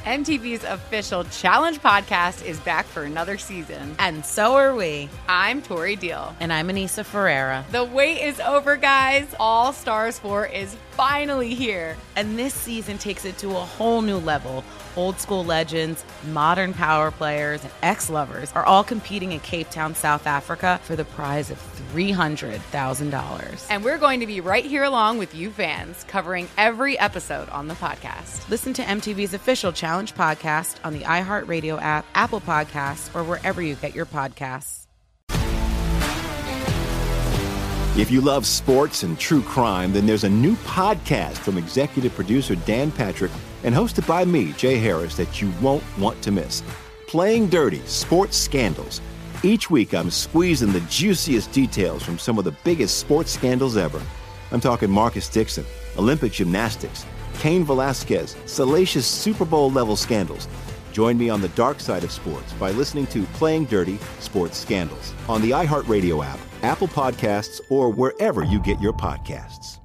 MTV's official Challenge podcast is back for another season. And so are we. I'm Tori Deal. And I'm Anissa Ferreira. The wait is over, guys. All Stars 4 is finally here. And this season takes it to a whole new level. Old school legends, modern power players, and ex-lovers are all competing in Cape Town, South Africa for the prize of $300,000. And we're going to be right here along with you fans, covering every episode on the podcast. Listen to MTV's official Challenge podcast on the iHeartRadio app, Apple Podcasts, or wherever you get your podcasts. If you love sports and true crime, then there's a new podcast from executive producer Dan Patrick and hosted by me, Jay Harris, that you won't want to miss. Playing Dirty: Sports Scandals. Each week, I'm squeezing the juiciest details from some of the biggest sports scandals ever. I'm talking Marcus Dixon, Olympic gymnastics, Cain Velasquez, salacious Super Bowl-level scandals. Join me on the dark side of sports by listening to Playing Dirty: Sports Scandals on the iHeartRadio app, Apple Podcasts, or wherever you get your podcasts.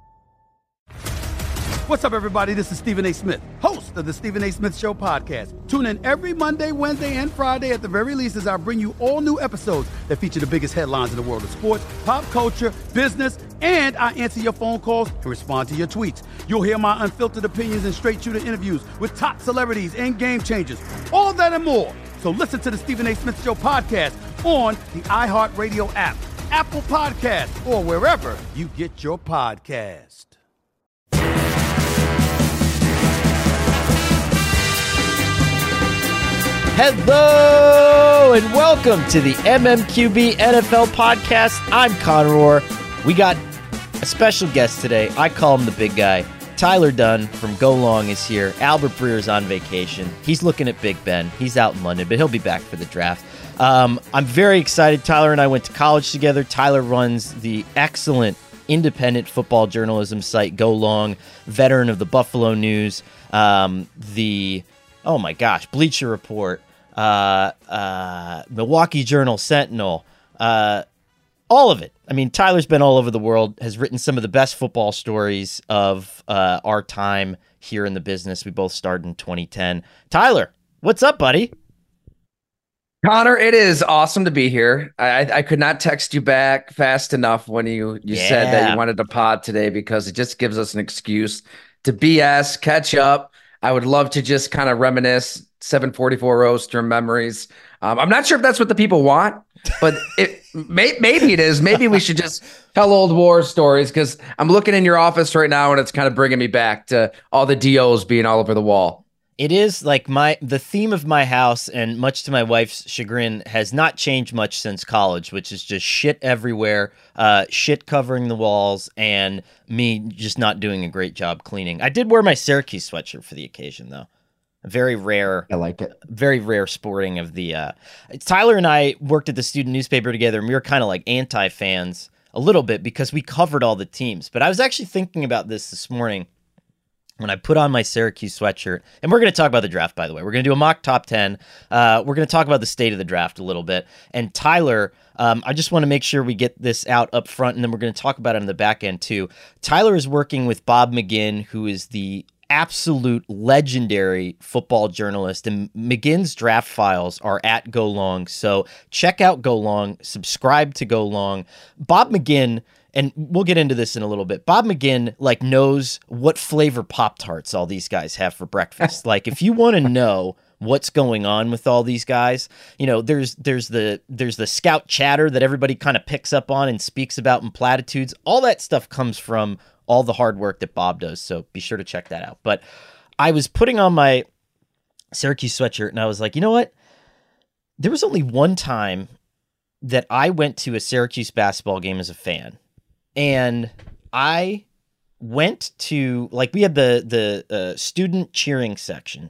What's up, everybody? This is Stephen A. Smith, host of the Stephen A. Smith Show podcast. Tune in every Monday, Wednesday, and Friday at the very least as I bring you all new episodes that feature the biggest headlines in the world of sports, pop culture, business, and I answer your phone calls and respond to your tweets. You'll hear my unfiltered opinions and straight-shooter interviews with top celebrities and game changers. All that and more. So listen to the Stephen A. Smith Show podcast on the iHeartRadio app, Apple Podcasts, or wherever you get your podcast. Hello and welcome to the MMQB NFL podcast. I'm Connor Orr. We got a special guest today. I call him the big guy. Tyler Dunne from Go Long is here. Albert Breer's on vacation. He's looking at Big Ben. He's out in London, but he'll be back for the draft. I'm very excited. Tyler and I went to college together. Tyler runs the excellent independent football journalism site Go Long, veteran of the Buffalo News, oh my gosh, Bleacher Report, Milwaukee Journal Sentinel, all of it. I mean, Tyler's been all over the world, has written some of the best football stories of our time here in the business. We both started in 2010. Tyler, what's up, buddy? Connor, it is awesome to be here. I could not text you back fast enough when you said that you wanted to pod today because it just gives us an excuse to BS, catch up. I would love to just kind of reminisce 744 roaster memories. I'm not sure if that's what the people want, but maybe it is. Maybe we should just tell old war stories because I'm looking in your office right now and it's kind of bringing me back to all the DOs being all over the wall. It is like the theme of my house, and much to my wife's chagrin, has not changed much since college, which is just shit everywhere, shit covering the walls, and me just not doing a great job cleaning. I did wear my Syracuse sweatshirt for the occasion, though. A very rare. I like it. Very rare sporting of the. Tyler and I worked at the student newspaper together, and we were kind of like anti-fans a little bit because we covered all the teams. But I was actually thinking about this morning when I put on my Syracuse sweatshirt, and we're going to talk about the draft, by the way. We're going to do a mock top 10. We're going to talk about the state of the draft a little bit. And Tyler, I just want to make sure we get this out up front, and then we're going to talk about it on the back end too. Tyler is working with Bob McGinn, who is the absolute legendary football journalist, and McGinn's draft files are at Go Long. So check out Go Long, subscribe to Go Long. Bob McGinn, and we'll get into this in a little bit. Bob McGinn knows what flavor Pop-Tarts all these guys have for breakfast. Like, if you want to know what's going on with all these guys, there's the scout chatter that everybody kind of picks up on and speaks about in platitudes. All that stuff comes from all the hard work that Bob does. So be sure to check that out. But I was putting on my Syracuse sweatshirt and I was like, you know what? There was only one time that I went to a Syracuse basketball game as a fan. And I went to, we had the student cheering section,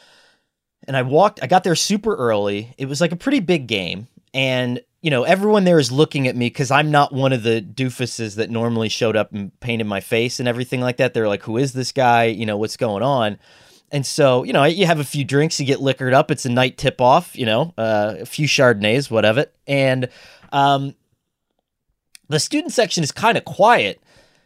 and I got there super early. It was like a pretty big game. And, everyone there is looking at me because I'm not one of the doofuses that normally showed up and painted my face and everything like that. They're like, who is this guy? What's going on? And so, you have a few drinks, you get liquored up. It's a night tip off, a few Chardonnays, whatever. And, the student section is kind of quiet.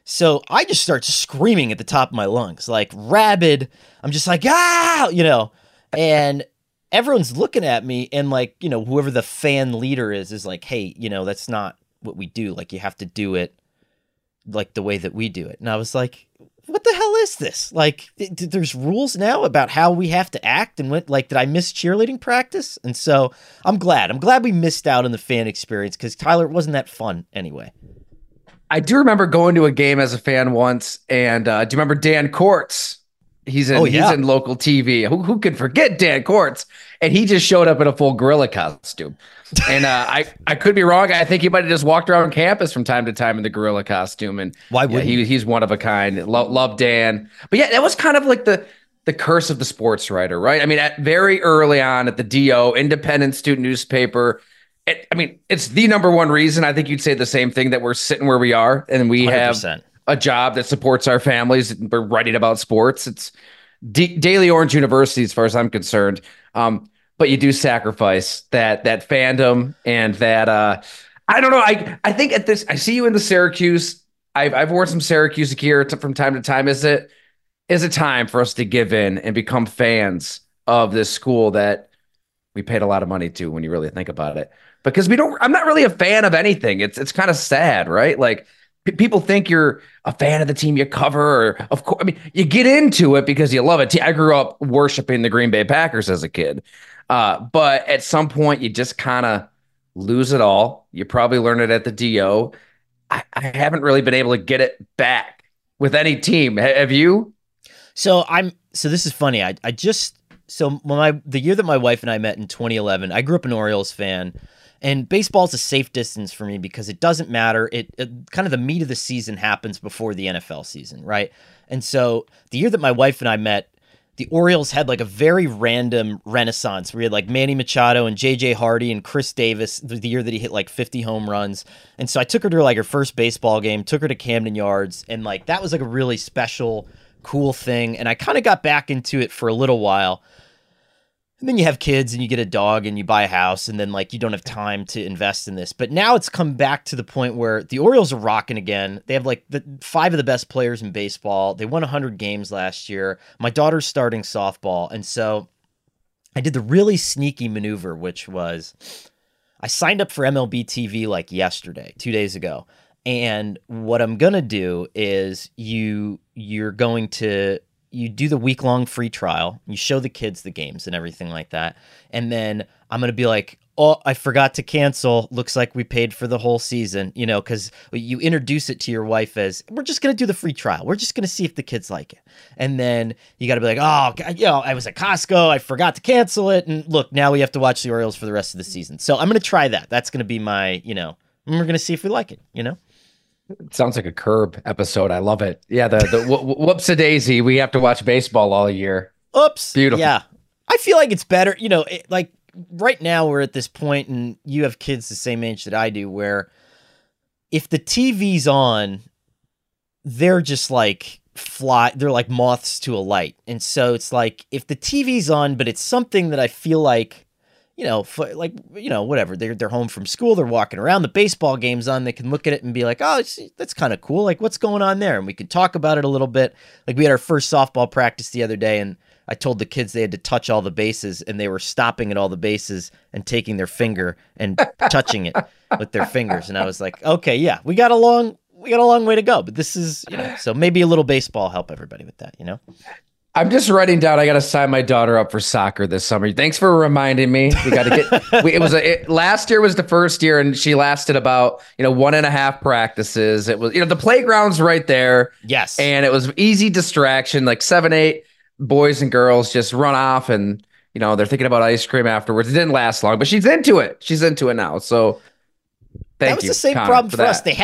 So I just start screaming at the top of my lungs, like rabid. I'm just like, ah, and everyone's looking at me, and like, whoever the fan leader is like, hey, that's not what we do. Like, you have to do it like the way that we do it. And I was like, what the hell is this? Like, there's rules now about how we have to act, and did I miss cheerleading practice? And so I'm glad we missed out on the fan experience, because Tyler, it wasn't that fun anyway. I do remember going to a game as a fan once, and do you remember Dan Courts? He's in local TV. Who can forget Dan Courts? And he just showed up in a full gorilla costume. And I could be wrong. I think he might have just walked around campus from time to time in the gorilla costume. And why would he's one of a kind. Love Dan. But yeah, that was kind of like the curse of the sports writer, right? I mean, very early on at the DO, independent student newspaper. It's the number one reason. I think you'd say the same thing, that we're sitting where we are, and we 100%. Have a job that supports our families. We're writing about sports. It's Daily Orange University, as far as I'm concerned. But you do sacrifice that fandom and that. I don't know. I think at this, I see you in the Syracuse. I've worn some Syracuse gear from time to time. Is it time for us to give in and become fans of this school that we paid a lot of money to, when you really think about it? Because I'm not really a fan of anything. It's kind of sad, right? Like, people think you're a fan of the team you cover, or of course, you get into it because you love it. I grew up worshiping the Green Bay Packers as a kid. But at some point you just kind of lose it all. You probably learn it at the DO. I haven't really been able to get it back with any team. Have you? So this is funny. The year that my wife and I met in 2011, I grew up an Orioles fan. And baseball is a safe distance for me because it doesn't matter. It kind of the meat of the season happens before the NFL season, right? And so the year that my wife and I met, the Orioles had like a very random renaissance. We had like Manny Machado and J.J. Hardy and Chris Davis, the year that he hit like 50 home runs. And so I took her to like her first baseball game, took her to Camden Yards, and like that was like a really special, cool thing. And I kind of got back into it for a little while. And then you have kids and you get a dog and you buy a house, and then like you don't have time to invest in this. But now it's come back to the point where the Orioles are rocking again. They have like the 5 of the best players in baseball. They won 100 games last year. My daughter's starting softball. And so I did the really sneaky maneuver, which was I signed up for MLB TV like yesterday, 2 days ago. And what I'm going to do is you do the week-long free trial. You show the kids the games and everything like that. And then I'm going to be like, oh, I forgot to cancel. Looks like we paid for the whole season, because you introduce it to your wife as, we're just going to do the free trial. We're just going to see if the kids like it. And then you got to be like, oh, I was at Costco. I forgot to cancel it. And look, now we have to watch the Orioles for the rest of the season. So I'm going to try that. That's going to be my, and we're going to see if we like it, It sounds like a Curb episode. I love it. Yeah, the whoops-a-daisy. We have to watch baseball all year. Oops. Beautiful. Yeah. I feel like it's better. Like right now we're at this point, and you have kids the same age that I do, where if the TV's on, they're just like they're like moths to a light. And so it's like, if the TV's on, but it's something that I feel like, whatever, they're home from school, they're walking around, the baseball game's on, they can look at it and be like, oh, that's kind of cool. Like, what's going on there? And we can talk about it a little bit. Like, we had our first softball practice the other day, and I told the kids they had to touch all the bases, and they were stopping at all the bases and taking their finger and touching it with their fingers. And I was like, okay, yeah, we got a long way to go, but this is, so maybe a little baseball help everybody with that, I'm just writing down, I got to sign my daughter up for soccer this summer. Thanks for reminding me. We got to get, last year was the first year, and she lasted about, 1.5 practices. It was, the playground's right there. Yes. And it was easy distraction, like 7, 8 boys and girls just run off, and, they're thinking about ice cream afterwards. It didn't last long, but she's into it. She's into it now. So thank you. That was the same Connor, problem for us. They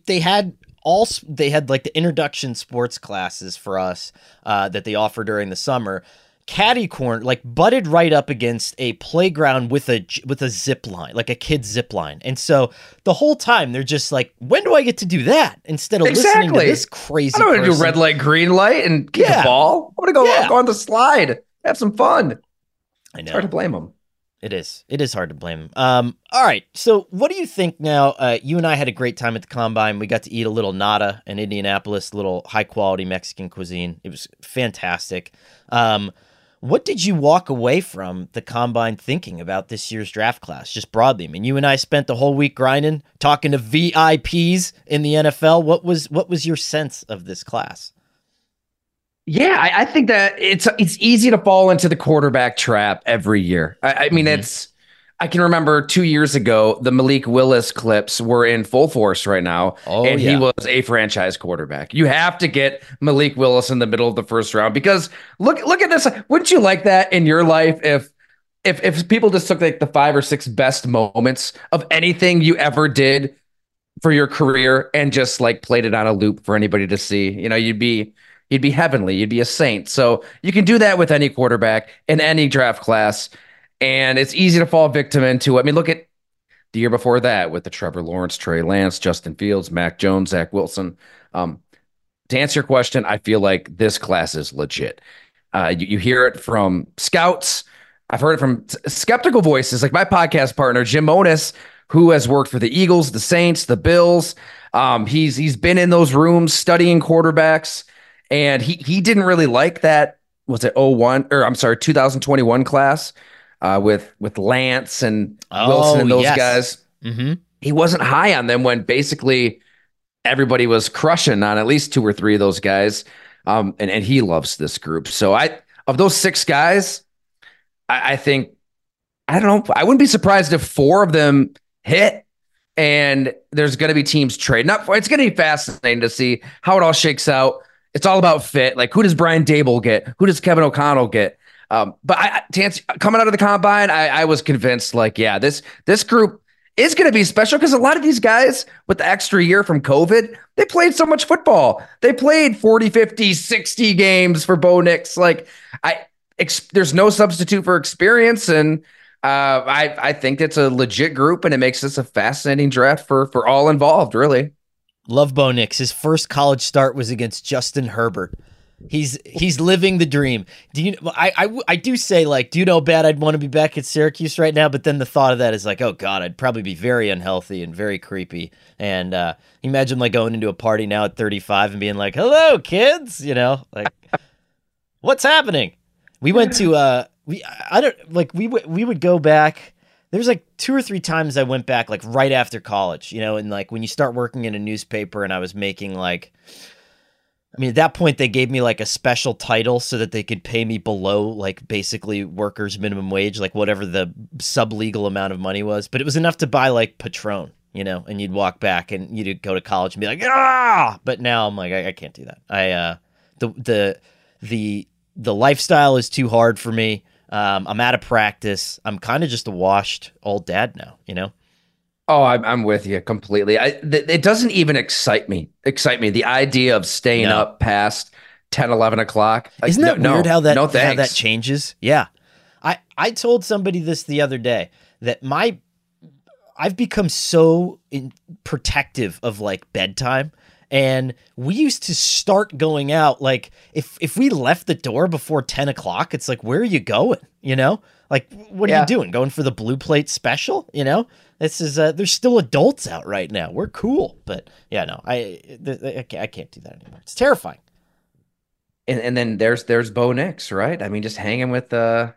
had like the introduction sports classes for us that they offer during the summer. Caddy corner, like, butted right up against a playground with a zip line, like a kid's zip line. And so the whole time they're just like, when do I get to do that? Instead of listening to this crazy I don't want to do red light, green light and kick the ball. I want to go on the slide, have some fun. I know. It's hard to blame them. It is. It is hard to blame him. All right. So what do you think now? You and I had a great time at the Combine. We got to eat a little nada in Indianapolis, little high-quality Mexican cuisine. It was fantastic. What did you walk away from the Combine thinking about this year's draft class, just broadly? I mean, you and I spent the whole week grinding, talking to VIPs in the NFL. What was your sense of this class? Yeah, I think that it's easy to fall into the quarterback trap every year. I mean, I can remember 2 years ago, the Malik Willis clips were in full force right now, and he was a franchise quarterback. You have to get Malik Willis in the middle of the first round because look at this. Wouldn't you like that in your life if people just took like the 5 or 6 best moments of anything you ever did for your career and just like played it on a loop for anybody to see? You know, you'd be heavenly. You'd be a saint. So you can do that with any quarterback in any draft class. And it's easy to fall victim into. I mean, look at the year before that with the Trevor Lawrence, Trey Lance, Justin Fields, Mac Jones, Zach Wilson. To answer your question, I feel like this class is legit. You hear it from scouts. I've heard it from skeptical voices, like my podcast partner, Jim Monis, who has worked for the Eagles, the Saints, the Bills. He's been in those rooms studying quarterbacks. And he didn't really like that, was it 2021 class with Lance and Wilson and those guys. Mm-hmm. He wasn't high on them when basically everybody was crushing on at least 2 or 3 of those guys. And he loves this group. So of those 6 guys, I think, I don't know, I wouldn't be surprised if 4 of them hit. And there's going to be teams trading up. It's going to be fascinating to see how it all shakes out. It's all about fit. Like, who does Brian Dable get? Who does Kevin O'Connell get? But to answer, coming out of the Combine, I was convinced, like, yeah, this group is going to be special because a lot of these guys with the extra year from COVID, they played so much football. They played 40, 50, 60 games for Bo Nix. Like, there's no substitute for experience. And I think it's a legit group, and it makes this a fascinating draft for all involved, really. Love Bo Nix. His first college start was against Justin Herbert. He's living the dream. I do say, like, do you know how bad I'd want to be back at Syracuse right now? But then the thought of that is like, oh God, I'd probably be very unhealthy and very creepy. And imagine like going into a party now at 35 and being like, hello kids, you know, like what's happening? We went to we would go back. There's like 2 or 3 times I went back like right after college, you know, and like when you start working in a newspaper and I was making like, I mean, at that point they gave me like a special title so that they could pay me below like basically workers minimum wage, like whatever the sub-legal amount of money was, but it was enough to buy like Patron, you know, and you'd walk back and you'd go to college and be like, ah, but now I'm like, I can't do that. The lifestyle is too hard for me. I'm out of practice. I'm kind of just a washed old dad now, you know? Oh, I'm with you completely. It doesn't even excite me. The idea of staying up past 10, 11 o'clock. Like, isn't that weird how that that changes? Yeah. I told somebody this the other day that I've become so protective of like bedtime. And we used to start going out, like, if we left the door before 10 o'clock, it's like, where are you going? You know? Like, what are you doing? Going for the Blue Plate special? You know? This is, there's still adults out right now. We're cool. But, yeah, no, I can't do that anymore. It's terrifying. And then there's Bo Nix, right? I mean, just hanging with,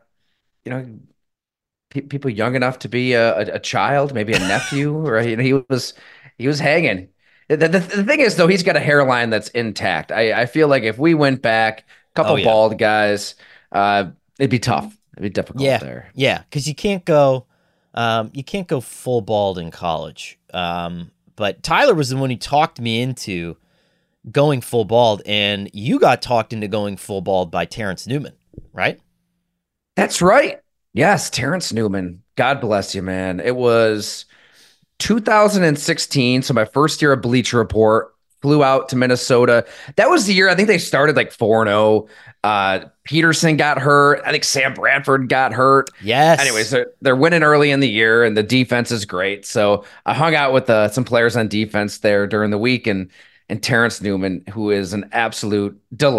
people young enough to be a child, maybe a nephew, right? You know, he was hanging. The thing is, though, he's got a hairline that's intact. I feel like if we went back, a couple bald guys, it'd be tough. It'd be difficult there. Yeah, because you can't go full bald in college. But Tyler was the one who talked me into going full bald, and you got talked into going full bald by Terrence Newman, right? That's right. Yes, Terrence Newman. God bless you, man. It was 2016, so my first year of Bleacher Report, flew out to Minnesota. That was the year I think they started like 4-0. Peterson got hurt. I think Sam Bradford got hurt. Yes. Anyways, they're winning early in the year, and the defense is great. So I hung out with some players on defense there during the week, and Terrence Newman, who is an absolute delight.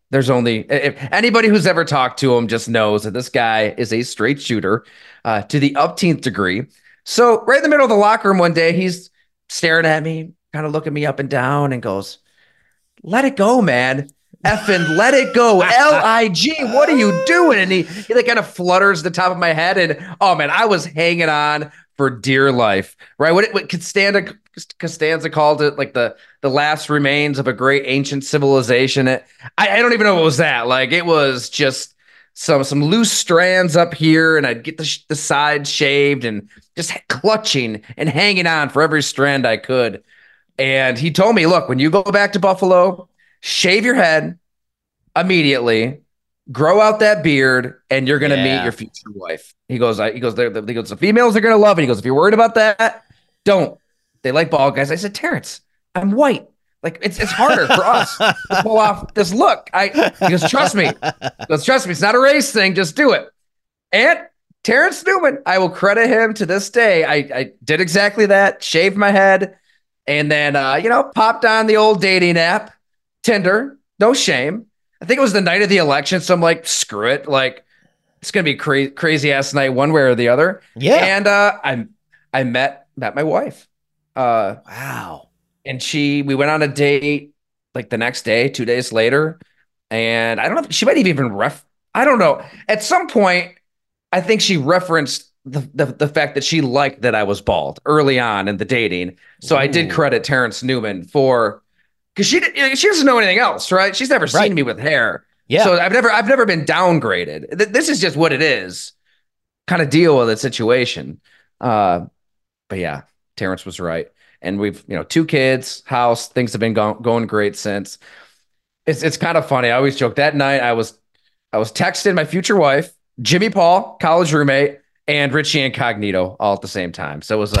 There's only if anybody who's ever talked to him just knows that this guy is a straight shooter to the upteenth degree. So right in the middle of the locker room one day, he's staring at me, kind of looking me up and down, and goes, "Let it go, man. Effing let it go. LIG. What are you doing?" And he like kind of flutters the top of my head. And oh man, I was hanging on for dear life. Right. What Costanza called it, like the last remains of a great ancient civilization. I don't even know what was that. Like it was just some loose strands up here, and I'd get the sides shaved and just clutching and hanging on for every strand I could. And he told me, look, when you go back to Buffalo, shave your head immediately, grow out that beard, and you're going to meet your future wife. He goes, the females are going to love it. He goes, if you're worried about that, don't. They like bald guys. I said, Terrence, I'm white. Like it's harder for us to pull off this look. He goes, trust me. It's not a race thing. Just do it. And Terrence Newman, I will credit him to this day. I did exactly that. Shaved my head, and then popped on the old dating app, Tinder. No shame. I think it was the night of the election, so I'm like, screw it. Like it's gonna be crazy ass night, one way or the other. Yeah. And I met my wife. Wow. And we went on a date like the next day, 2 days later. And I don't know, she might even I don't know. At some point, I think she referenced the fact that she liked that I was bald early on in the dating. So I did credit Terrence Newman because she doesn't know anything else, right? She's never seen me with hair. Yeah. So I've never been downgraded. This is just what it is. Kind of deal with the situation. But yeah, Terrence was right. And we've, 2 kids, house, things have been going great since. It's kind of funny. I always joke that night I was texting my future wife, Jimmy Paul, college roommate, and Richie Incognito all at the same time. So it was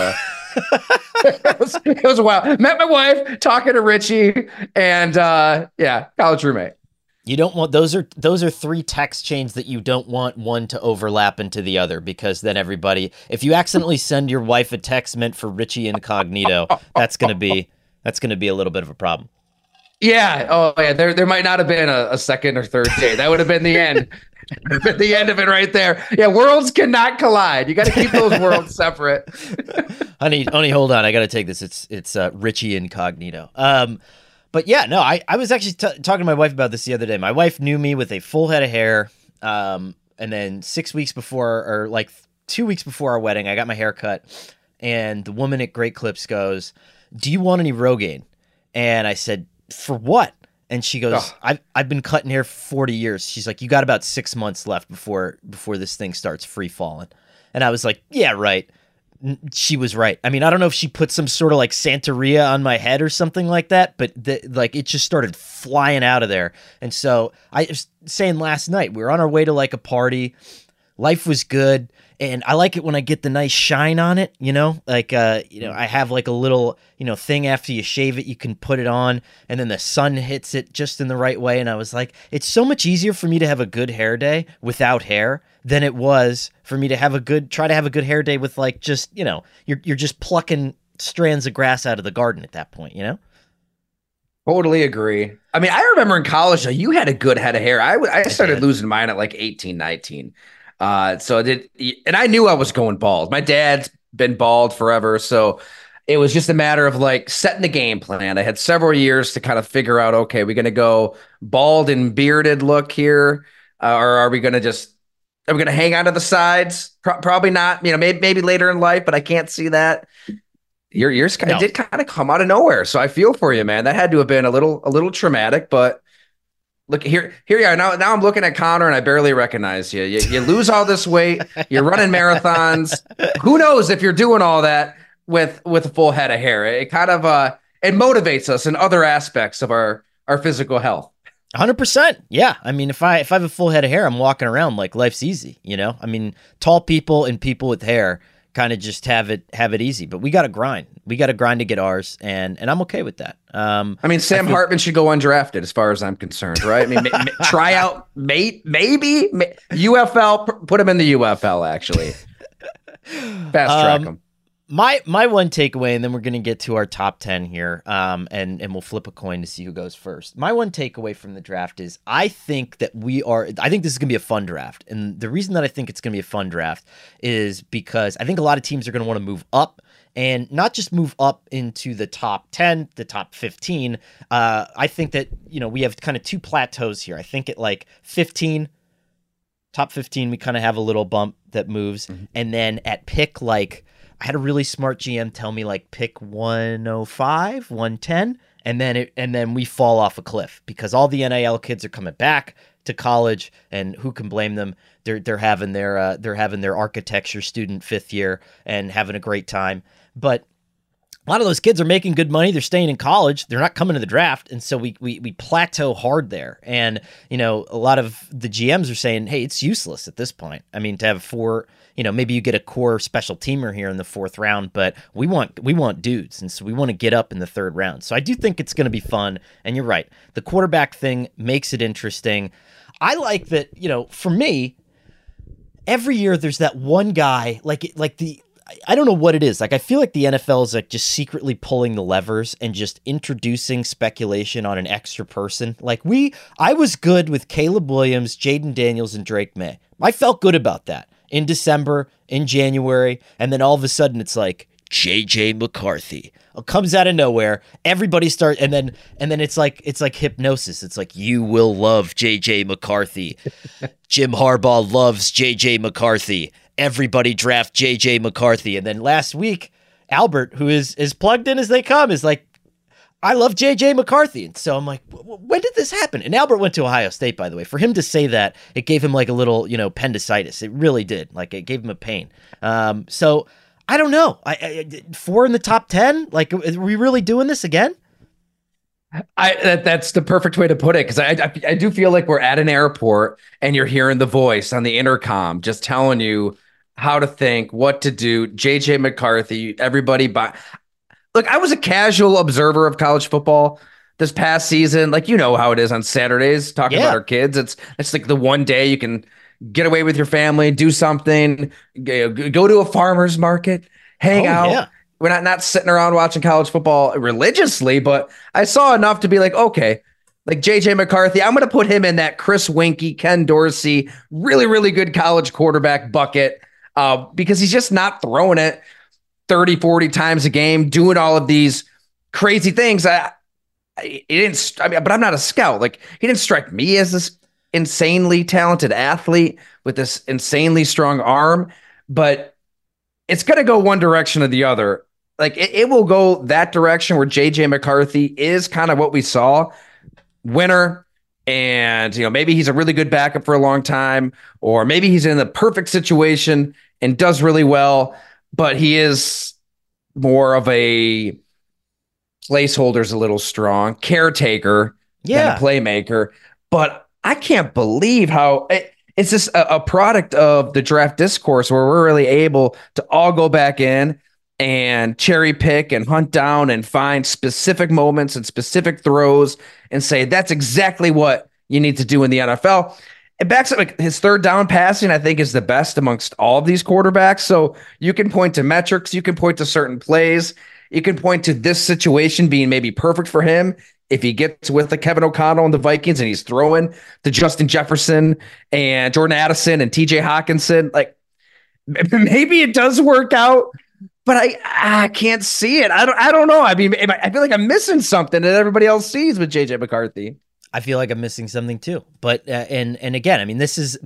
it was a while. Met my wife, talking to Richie, and college roommate. You don't want those are 3 text chains that you don't want one to overlap into the other, because then if you accidentally send your wife a text meant for Richie Incognito, that's gonna be a little bit of a problem. Yeah. Oh yeah. There might not have been a second or third date. That would have been the end. The end of it right there. Yeah. Worlds cannot collide. You got to keep those worlds separate. honey, hold on. I got to take this. It's Richie Incognito. But yeah, no, I was actually talking to my wife about this the other day. My wife knew me with a full head of hair. And then 6 weeks before, or like 2 weeks before our wedding, I got my hair cut, and the woman at Great Clips goes, "Do you want any Rogaine?" And I said, "For what?" And she goes, I've been cutting hair for 40 years. She's like, "You got about 6 months left before this thing starts free falling." And I was like, "Yeah, right." She was right. I mean, I don't know if she put some sort of like Santeria on my head or something like that, but it just started flying out of there. And so I was saying last night, we were on our way to like a party. Life was good. And I like it when I get the nice shine on it, like, I have like a little, thing after you shave it, you can put it on, and then the sun hits it just in the right way. And I was like, it's so much easier for me to have a good hair day without hair than it was for me to try to have a good hair day with like, just, you're just plucking strands of grass out of the garden at that point, Totally agree. I mean, I remember in college, you had a good head of hair. I started losing mine at like 18, 19. So and I knew I was going bald. My dad's been bald forever, so it was just a matter of like setting the game plan. I had several years to kind of figure out, okay, we're going to go bald and bearded look here, or are we going to hang on to the sides? Probably not. Maybe later in life, but I can't see that. Yours did kind of come out of nowhere, so I feel for you, man. That had to have been a little traumatic, but. Look, here you are. Now I'm looking at Connor, and I barely recognize you. You lose all this weight. You're running marathons. Who knows if you're doing all that with a full head of hair? It kind of it motivates us in other aspects of our physical health. 100%. Yeah. I mean, if I have a full head of hair, I'm walking around like life's easy. I mean, tall people and people with hair kind of just have it easy, but we got to grind. We got to grind to get ours, and I'm okay with that. I mean, Sam Hartman should go undrafted as far as I'm concerned, right? I mean, try out, maybe UFL, put him in the UFL, actually. Fast track him. My one takeaway, and then we're going to get to our top 10 here, and we'll flip a coin to see who goes first. My one takeaway from the draft is I think this is going to be a fun draft. And the reason that I think it's going to be a fun draft is because I think a lot of teams are going to want to move up, and not just move up into the top 10, the top 15. I think that, we have kind of two plateaus here. I think at like 15, top 15, we kind of have a little bump that moves. Mm-hmm. And then at pick, like, I had a really smart GM tell me like pick 105, 110, and then we fall off a cliff because all the NIL kids are coming back to college, and who can blame them? They're having their architecture student 5th year and having a great time. But a lot of those kids are making good money. They're staying in college. They're not coming to the draft. And so we plateau hard there. And, a lot of the GMs are saying, hey, it's useless at this point. I mean, to have 4, maybe you get a core special teamer here in the 4th round, but we want dudes. And so we want to get up in the 3rd round. So I do think it's going to be fun. And you're right. The quarterback thing makes it interesting. I like that, for me, every year there's that one guy, I don't know what it is. Like, I feel like the NFL is like just secretly pulling the levers and just introducing speculation on an extra person. Like I was good with Caleb Williams, Jaden Daniels, and Drake May. I felt good about that in December, in January, and then all of a sudden it's like JJ McCarthy. It comes out of nowhere. Everybody starts, and then it's like hypnosis. It's like, you will love JJ McCarthy. Jim Harbaugh loves JJ McCarthy. Everybody draft JJ McCarthy. And then last week, Albert, who is as plugged in as they come, is like, I love JJ McCarthy. And so I'm like, when did this happen? And Albert went to Ohio State, by the way. For him to say that, it gave him like a little, appendicitis. It really did. Like, it gave him a pain. So I don't know. 4 in the top 10? Like, are we really doing this again? That's the perfect way to put it, because I do feel like we're at an airport and you're hearing the voice on the intercom just telling you how to think, what to do. JJ McCarthy, everybody. Look, I was a casual observer of college football this past season. Like, how it is on Saturdays talking about our kids. It's like the one day you can get away with your family, do something, go to a farmer's market, hang out. Yeah. We're not sitting around watching college football religiously, but I saw enough to be like, okay, like JJ McCarthy, I'm going to put him in that Chris Winkie, Ken Dorsey, really, really good college quarterback bucket, because he's just not throwing it 30, 40 times a game, doing all of these crazy things. But I'm not a scout. Like, he didn't strike me as this insanely talented athlete with this insanely strong arm, but it's going to go one direction or the other. Like, it will go that direction where JJ McCarthy is kind of what we saw, winner. And, maybe he's a really good backup for a long time, or maybe he's in the perfect situation and does really well, but he is more of a placeholder's a little strong, caretaker than a playmaker. But I can't believe how it's just a product of the draft discourse where we're really able to all go back in and cherry pick and hunt down and find specific moments and specific throws and say, that's exactly what you need to do in the NFL. It backs up, like, his 3rd down passing, I think, is the best amongst all of these quarterbacks. So you can point to metrics, you can point to certain plays, you can point to this situation being maybe perfect for him if he gets with the Kevin O'Connell and the Vikings and he's throwing to Justin Jefferson and Jordan Addison and TJ Hawkinson. Like, maybe it does work out, but I can't see it. I don't know. I mean, I feel like I'm missing something that everybody else sees with JJ McCarthy. I feel like I'm missing something too. But and again, I mean, this is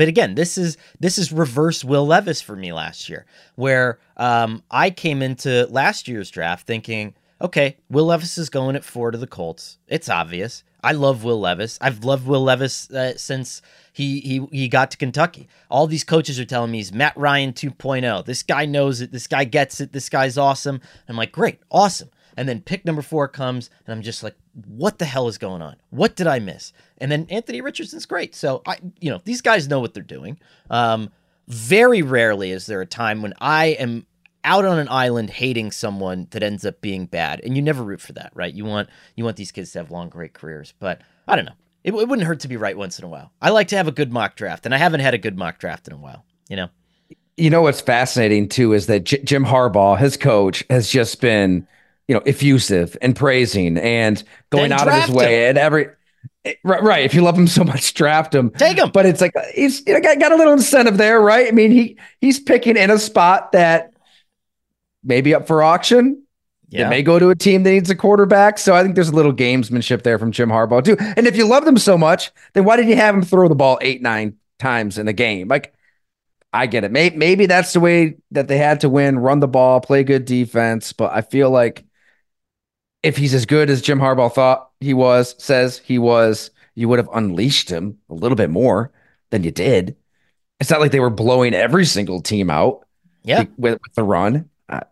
reverse Will Levis for me last year, where I came into last year's draft thinking, okay, Will Levis is going at 4 to the Colts. It's obvious. I love Will Levis. I've loved Will Levis since he got to Kentucky. All these coaches are telling me he's Matt Ryan 2.0. This guy knows it. This guy gets it. This guy's awesome. I'm like, great, awesome. And then pick number 4 comes, and I'm just like, what the hell is going on? What did I miss? And then Anthony Richardson's great. So these guys know what they're doing. Very rarely is there a time when I am out on an island hating someone that ends up being bad, and you never root for that, right? You want these kids to have long, great careers, but I don't know. It wouldn't hurt to be right once in a while. I like to have a good mock draft, and I haven't had a good mock draft in a while. You know what's fascinating too is that Jim Harbaugh, his coach, has just been, effusive and praising and going out of his way and right. If you love him so much, draft him. Take him. But it's like he's got a little incentive there, right? I mean, he's picking in a spot that may be up for auction. Yeah. It may go to a team that needs a quarterback. So I think there's a little gamesmanship there from Jim Harbaugh too. And if you love them so much, then why did you have him throw the ball 8-9 times in a game? Like, I get it. Maybe that's the way that they had to win, run the ball, play good defense. But I feel like if he's as good as Jim Harbaugh says he was, you would have unleashed him a little bit more than you did. It's not like they were blowing every single team out with the run.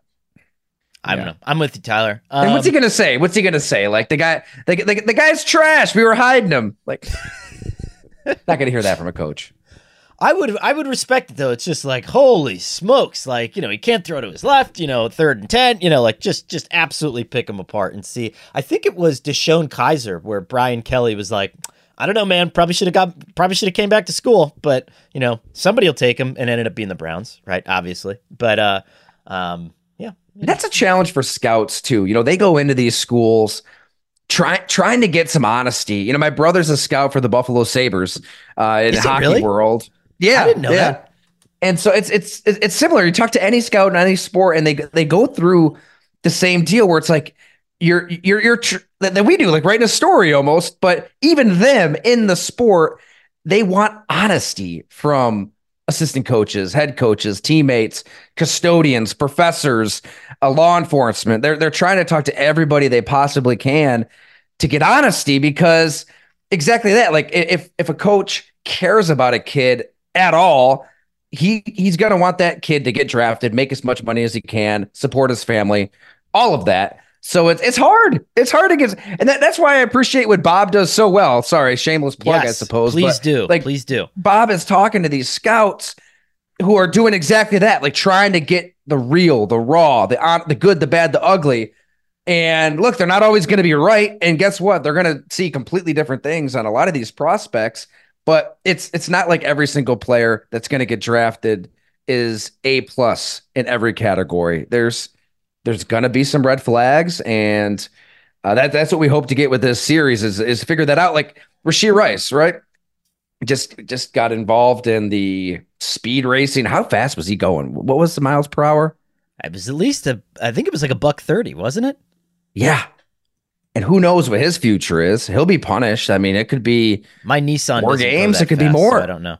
I don't know. I'm with you, Tyler. And what's he gonna say? Like the guy's trash. We were hiding him. Like, not gonna hear that from a coach. I would respect it though. It's just like, holy smokes! Like, he can't throw to his left. 3rd and 10. Like just absolutely pick him apart and see. I think it was DeShone Kizer where Brian Kelly was like, I don't know, man. Probably should have came back to school, but somebody will take him, and ended up being the Browns, right? Obviously, but that's a challenge for scouts too. They go into these schools trying to get some honesty. My brother's a scout for the Buffalo Sabres in the hockey world. Yeah, I didn't know that. And so it's similar. You talk to any scout in any sport, and they go through the same deal where it's like you're that we do, like writing a story almost. But even them in the sport, they want honesty from assistant coaches, head coaches, teammates, custodians, professors, law enforcement. They're trying to talk to everybody they possibly can to get honesty, because exactly that. Like if a coach cares about a kid at all, he's going to want that kid to get drafted, make as much money as he can, support his family, all of that. So it's hard. It's hard to get, and that's why I appreciate what Bob does so well. Sorry, shameless plug, I suppose. Please do. Bob is talking to these scouts who are doing exactly that, like trying to get the real, the raw, the good, the bad, the ugly. And look, they're not always going to be right. And guess what? They're going to see completely different things on a lot of these prospects. But it's not like every single player that's going to get drafted is A+ in every category. There's going to be some red flags, and that's what we hope to get with this series is figure that out. Like Rashee Rice, right? Just got involved in the speed racing. How fast was he going? What was the miles per hour? It was at least I think it was like $130, wasn't it? Yeah. And who knows what his future is? He'll be punished. I mean, it could be my Nissan more games. It could be more. So I don't know.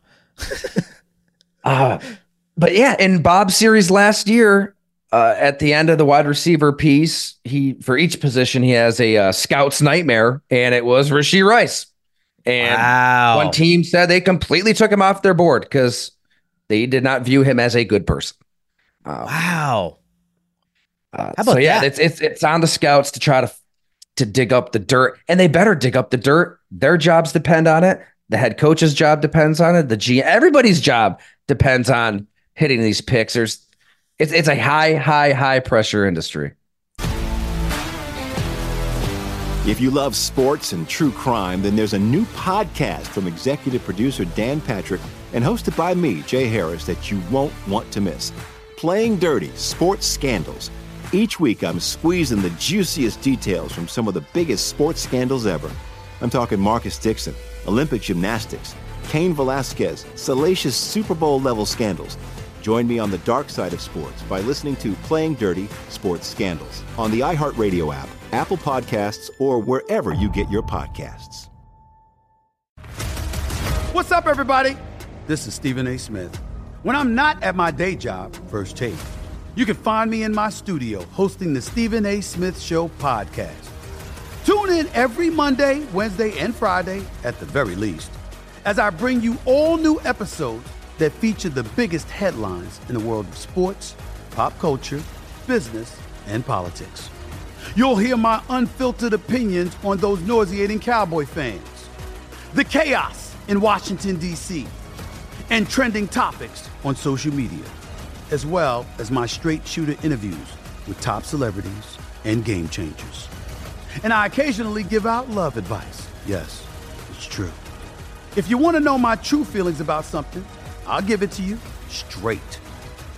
But yeah, in Bob's series last year, at the end of the wide receiver piece, for each position, he has a scout's nightmare, and it was Rashee Rice. And one team said they completely took him off their board because they did not view him as a good person. Wow. How about that? It's on the scouts to try to dig up the dirt, and they better dig up the dirt. Their jobs depend on it. The head coach's job depends on it. Everybody's job depends on hitting these picks. It's a high pressure industry. If you love sports and true crime, then there's a new podcast from executive producer Dan Patrick and hosted by me, Jay Harris, that you won't want to miss. Playing Dirty: Sports Scandals. Each week, I'm squeezing the juiciest details from some of the biggest sports scandals ever. I'm talking Marcus Dixon, Olympic gymnastics, Cain Velasquez, salacious Super Bowl-level scandals. Join me on the dark side of sports by listening to Playing Dirty: Sports Scandals on the iHeartRadio app, Apple Podcasts, or wherever you get your podcasts. What's up, everybody? This is Stephen A. Smith. When I'm not at my day job, First Take, you can find me in my studio hosting the Stephen A. Smith Show podcast. Tune in every Monday, Wednesday, and Friday, at the very least, as I bring you all new episodes that feature the biggest headlines in the world of sports, pop culture, business, and politics. You'll hear my unfiltered opinions on those nauseating Cowboy fans, the chaos in Washington, D.C., and trending topics on social media, as well as my straight shooter interviews with top celebrities and game changers. And I occasionally give out love advice. Yes, it's true. If you want to know my true feelings about something, I'll give it to you straight.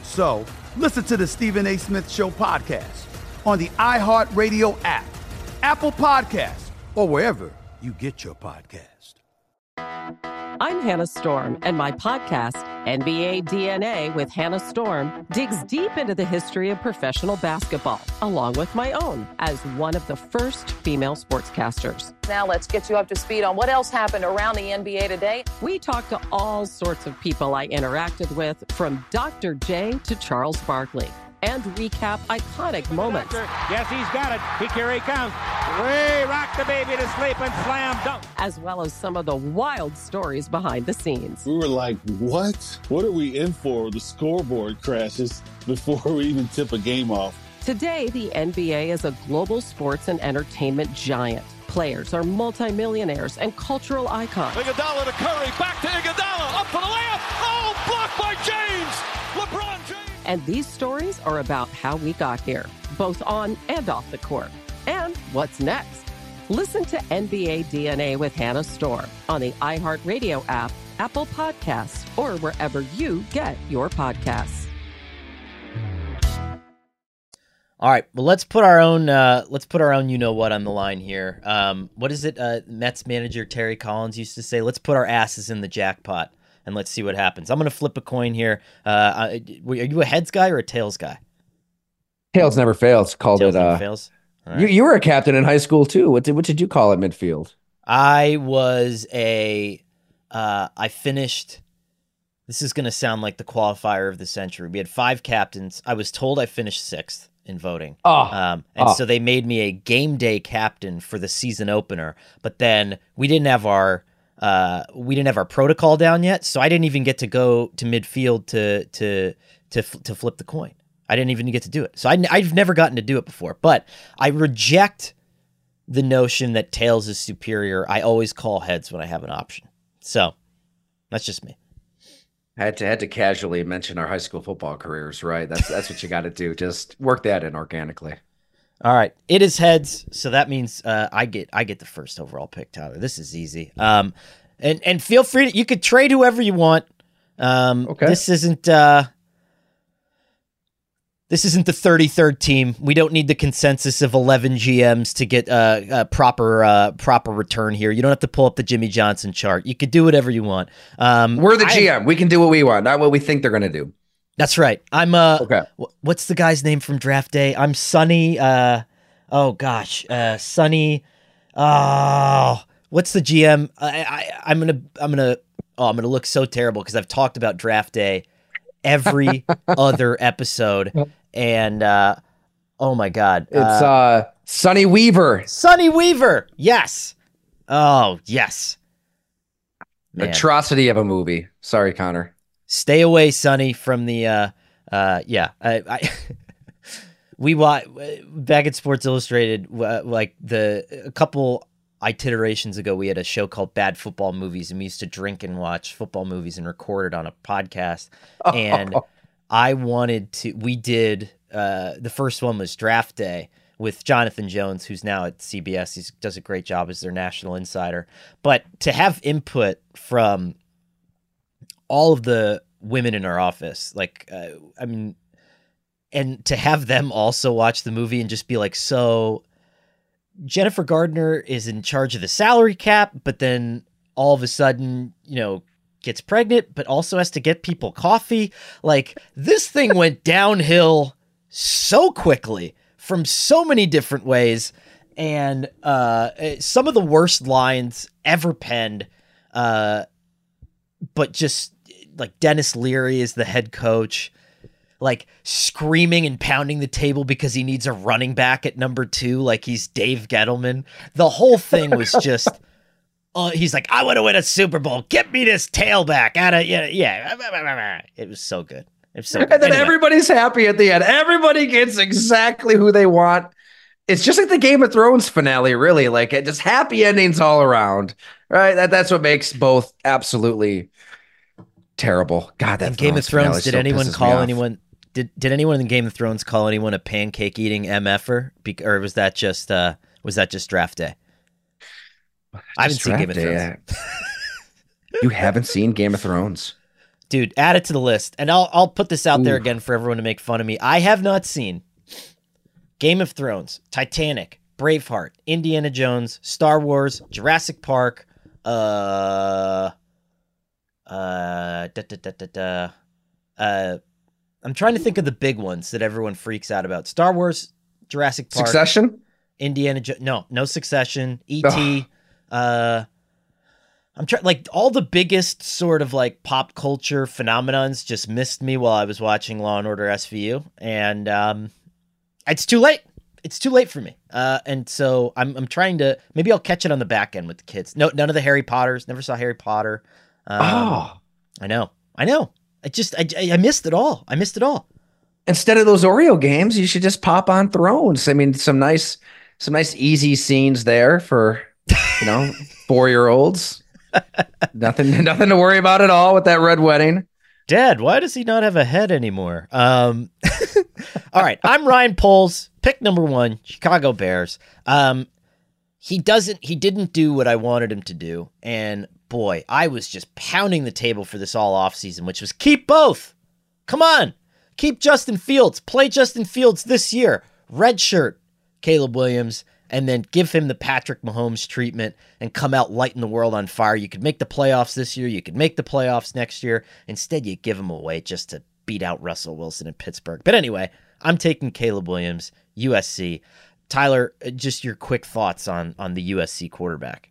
So, listen to the Stephen A. Smith Show podcast on the iHeartRadio app, Apple Podcasts, or wherever you get your podcast. I'm Hannah Storm, and my podcast, NBA DNA with Hannah Storm, digs deep into the history of professional basketball, along with my own, as one of the first female sportscasters. Now let's get you up to speed on what else happened around the NBA today. We talked to all sorts of people I interacted with, from Dr. J to Charles Barkley, and recap iconic moments. Yes, he's got it. Here he comes. Way rock the baby to sleep and slam dunk. As well as some of the wild stories behind the scenes. We were like, what? What are we in for? The scoreboard crashes before we even tip a game off. Today, the NBA is a global sports and entertainment giant. Players are multimillionaires and cultural icons. Iguodala to Curry, back to Iguodala, up for the layup. Oh, blocked by James. LeBron James. And these stories are about how we got here, both on and off the court. And what's next? Listen to NBA DNA with Hannah Storm on the iHeartRadio app, Apple Podcasts, or wherever you get your podcasts. All right, well, let's put our own you know what on the line here. What is it? Mets manager Terry Collins used to say, "Let's put our asses in the jackpot and let's see what happens." I'm going to flip a coin here. Are you a heads guy or a tails guy? Tails never fails. Called Tails it. never fails. Right. You were a captain in high school too. What did you call it midfield? I was I finished. This is going to sound like the qualifier of the century. We had 5 captains. I was told I finished 6th in voting. So they made me a game day captain for the season opener. But then we didn't have our protocol down yet, so I didn't even get to go to midfield to flip the coin. I didn't even get to do it. So I've never gotten to do it before. But I reject the notion that tails is superior. I always call heads when I have an option. So that's just me. I had to casually mention our high school football careers, right? That's what you got to do. Just work that in organically. All right, it is heads, so that means I get the first overall pick, Tyler. This is easy. And feel free you could trade whoever you want. Okay. This isn't the 33rd team. We don't need the consensus of 11 GMs to get a proper return here. You don't have to pull up the Jimmy Johnson chart. You could do whatever you want. We're the GM. We can do what we want, not what we think they're going to do. That's right. I'm okay. What's the guy's name from draft day? I'm Sonny. Sonny. Oh, what's the GM? I'm gonna look so terrible because I've talked about draft day every other episode, and oh my god, it's Sonny Weaver. Sonny Weaver. Yes. Oh yes. Man. Atrocity of a movie. Sorry, Connor. Stay away, Sonny, from the we watch back at Sports Illustrated, a couple iterations ago, we had a show called Bad Football Movies, and we used to drink and watch football movies and record it on a podcast. And we did the first one was Draft Day with Jonathan Jones, who's now at CBS. He does a great job as their national insider. But to have input from all of the women in our office, and to have them also watch the movie and just be like, so Jennifer Gardner is in charge of the salary cap, but then all of a sudden, gets pregnant, but also has to get people coffee. Like, this thing went downhill so quickly from so many different ways. And some of the worst lines ever penned, but just like Dennis Leary is the head coach, like screaming and pounding the table because he needs a running back at number 2, like he's Dave Gettleman. The whole thing was just, he's like, I want to win a Super Bowl. Get me this tailback out of, yeah. It was so good. It was so good. And then everybody's happy at the end. Everybody gets exactly who they want. It's just like the Game of Thrones finale, really. Like, it just happy endings all around, right? That's what makes both absolutely terrible. God, that Game of Thrones. Did anyone call anyone? Did anyone in Game of Thrones call anyone a pancake eating MFer? Or was that just draft day? I haven't seen Game of Thrones. You haven't seen Game of Thrones? Dude, add it to the list. And I'll put this out there again for everyone to make fun of me. I have not seen Game of Thrones, Titanic, Braveheart, Indiana Jones, Star Wars, Jurassic Park, I'm trying to think of the big ones that everyone freaks out about. Star Wars, Jurassic Park, Succession, Indiana Jones. No Succession. E.T. I'm trying, like, all the biggest sort of like pop culture phenomenons just missed me while I was watching Law and Order SVU, and it's too late. It's too late for me. And so I'm trying to, maybe I'll catch it on the back end with the kids. No, none of the Harry Potters. Never saw Harry Potter. I know. I missed it all. Instead of those Oreo games, you should just pop on Thrones. I mean, some nice easy scenes there for, 4-year-olds. Nothing to worry about at all with that red wedding. Dad, why does he not have a head anymore? All right, I'm Ryan Poles. Pick number 1, Chicago Bears. He didn't do what I wanted him to do. And boy, I was just pounding the table for this all offseason, which was keep both. Come on. Keep Justin Fields. Play Justin Fields this year. Redshirt Caleb Williams. And then give him the Patrick Mahomes treatment and come out lighting the world on fire. You could make the playoffs this year. You could make the playoffs next year. Instead, you give him away just to beat out Russell Wilson in Pittsburgh. But anyway, I'm taking Caleb Williams, USC. Tyler, just your quick thoughts on the USC quarterback.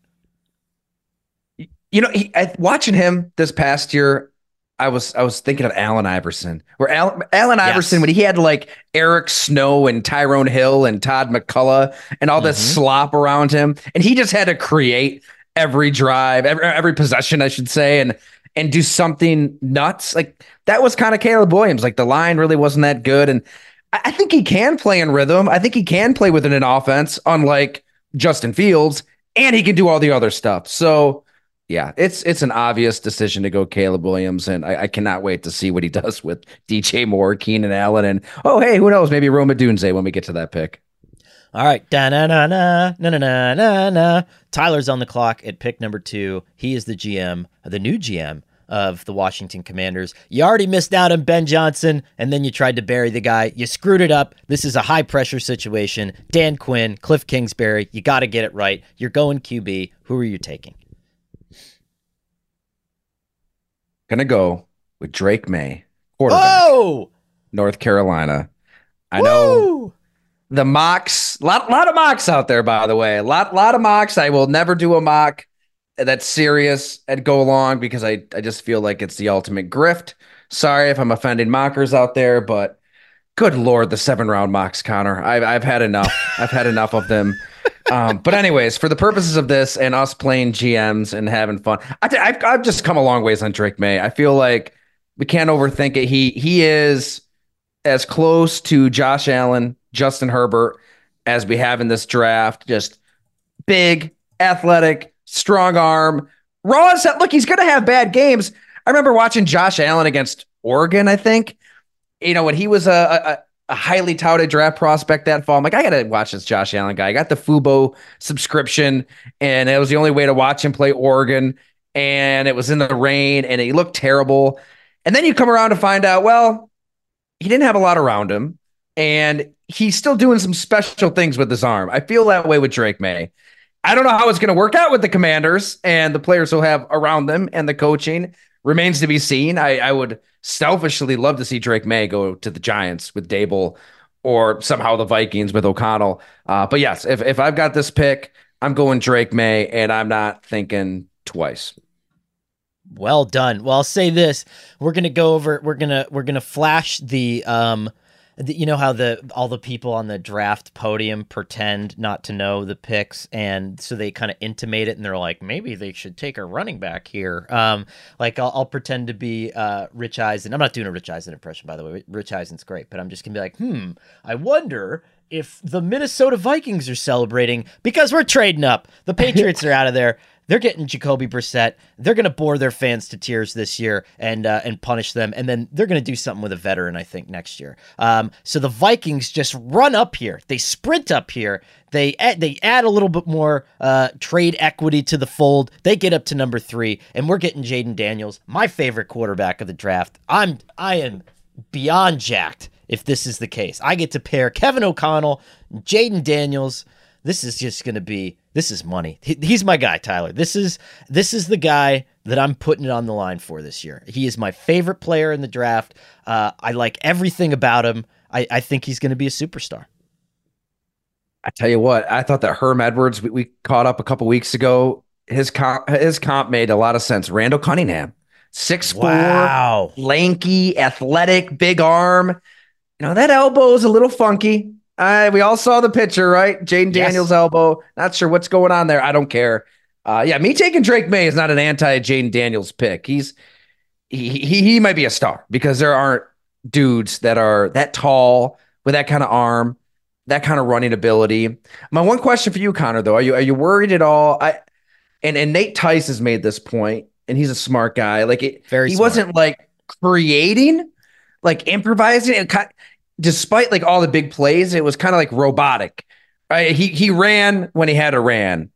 Watching him this past year, I was thinking of Allen Iverson, where Allen Iverson, when he had like Eric Snow and Tyrone Hill and Todd McCullough and all this slop around him, and he just had to create every drive, every possession, I should say, and do something nuts. Like that was kind of Caleb Williams. Like the line really wasn't that good, and I think he can play in rhythm. I think he can play within an offense, unlike Justin Fields, and he can do all the other stuff. So. Yeah, it's an obvious decision to go Caleb Williams, and I cannot wait to see what he does with DJ Moore, Keenan Allen, and hey, who knows, maybe Rome Odunze when we get to that pick. All right, da-na-na-na-na-na-na-na. Tyler's on the clock at pick number 2. He is the GM, the new GM of the Washington Commanders. You already missed out on Ben Johnson, and then you tried to bury the guy. You screwed it up. This is a high-pressure situation. Dan Quinn, Cliff Kingsbury, you got to get it right. You're going QB. Who are you taking? Gonna go with Drake May, quarterback, North Carolina. I know the mocks, lot of mocks out there, by the way, lot of mocks. I will never do a mock that's serious and go along because I just feel like it's the ultimate grift. Sorry if I'm offending mockers out there, but good Lord, the 7-round mocks, Connor. I've had enough. I've had enough of them. But anyways, for the purposes of this and us playing GMs and having fun, I've just come a long ways on Drake May. I feel like we can't overthink it. He is as close to Josh Allen, Justin Herbert as we have in this draft. Just big, athletic, strong arm, raw as hell. Look, he's going to have bad games. I remember watching Josh Allen against Oregon, I think, when he was a highly touted draft prospect that fall. I'm like, I got to watch this Josh Allen guy. I got the Fubo subscription, and it was the only way to watch him play Oregon, and it was in the rain, and he looked terrible. And then you come around to find out, well, he didn't have a lot around him, and he's still doing some special things with his arm. I feel that way with Drake May. I don't know how it's going to work out with the Commanders and the players who'll have around them, and the coaching remains to be seen. I would selfishly love to see Drake May go to the Giants with Dable, or somehow the Vikings with O'Connell. But yes, if I've got this pick, I'm going Drake May, and I'm not thinking twice. Well done. Well, I'll say this: we're gonna flash the you know how all the people on the draft podium pretend not to know the picks, and so they kind of intimate it, and they're like, maybe they should take a running back here. Like I'll pretend to be Rich Eisen. I'm not doing a Rich Eisen impression, by the way. Rich Eisen's great, but I'm just gonna be like, I wonder if the Minnesota Vikings are celebrating because we're trading up, the Patriots are out of there. They're getting Jacoby Brissett. They're going to bore their fans to tears this year and punish them. And then they're going to do something with a veteran, I think, next year. So the Vikings just run up here. They sprint up here. They add a little bit more trade equity to the fold. They get up to number 3, and we're getting Jaden Daniels, my favorite quarterback of the draft. I am beyond jacked if this is the case. I get to pair Kevin O'Connell, Jaden Daniels. This is just going to be, this is money. He's my guy, Tyler. This is the guy that I'm putting it on the line for this year. He is my favorite player in the draft. I like everything about him. I think he's going to be a superstar. I tell you what, I thought that Herm Edwards, we caught up a couple weeks ago. His comp made a lot of sense. Randall Cunningham, 6'4", wow. Lanky, athletic, big arm. That elbow is a little funky. We all saw the picture, right? Jaden Daniels' elbow. Not sure what's going on there. I don't care. Me taking Drake May is not an anti-Jaden Daniels pick. He might be a star because there aren't dudes that are that tall with that kind of arm, that kind of running ability. My one question for you, Connor, though, are you worried at all? And Nate Tice has made this point, and he's a smart guy. He wasn't like creating, like improvising. Despite all the big plays, it was kind of like robotic. Right? He ran when he had to run.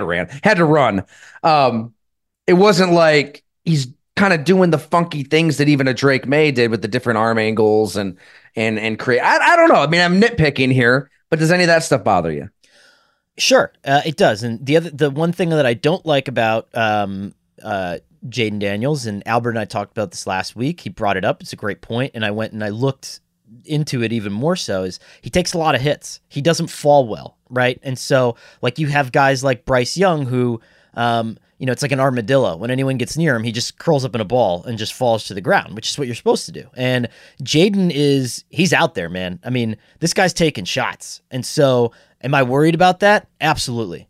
It wasn't like he's kind of doing the funky things that even a Drake May did with the different arm angles and create. I don't know. I mean, I'm nitpicking here, but does any of that stuff bother you? Sure, it does. And the one thing that I don't like about Jaden Daniels, and Albert and I talked about this last week. He brought it up. It's a great point, and I went and I looked into it even more so, is he takes a lot of hits. He doesn't fall well, right? And so you have guys like Bryce Young who it's like an armadillo. When anyone gets near him, he just curls up in a ball and just falls to the ground, which is what you're supposed to do. And Jaden he's out there, man. I mean, this guy's taking shots. And so am I worried about that? Absolutely.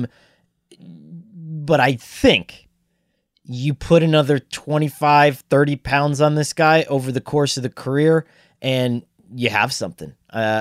But I think you put another 25, 30 pounds on this guy over the course of the career, and you have something.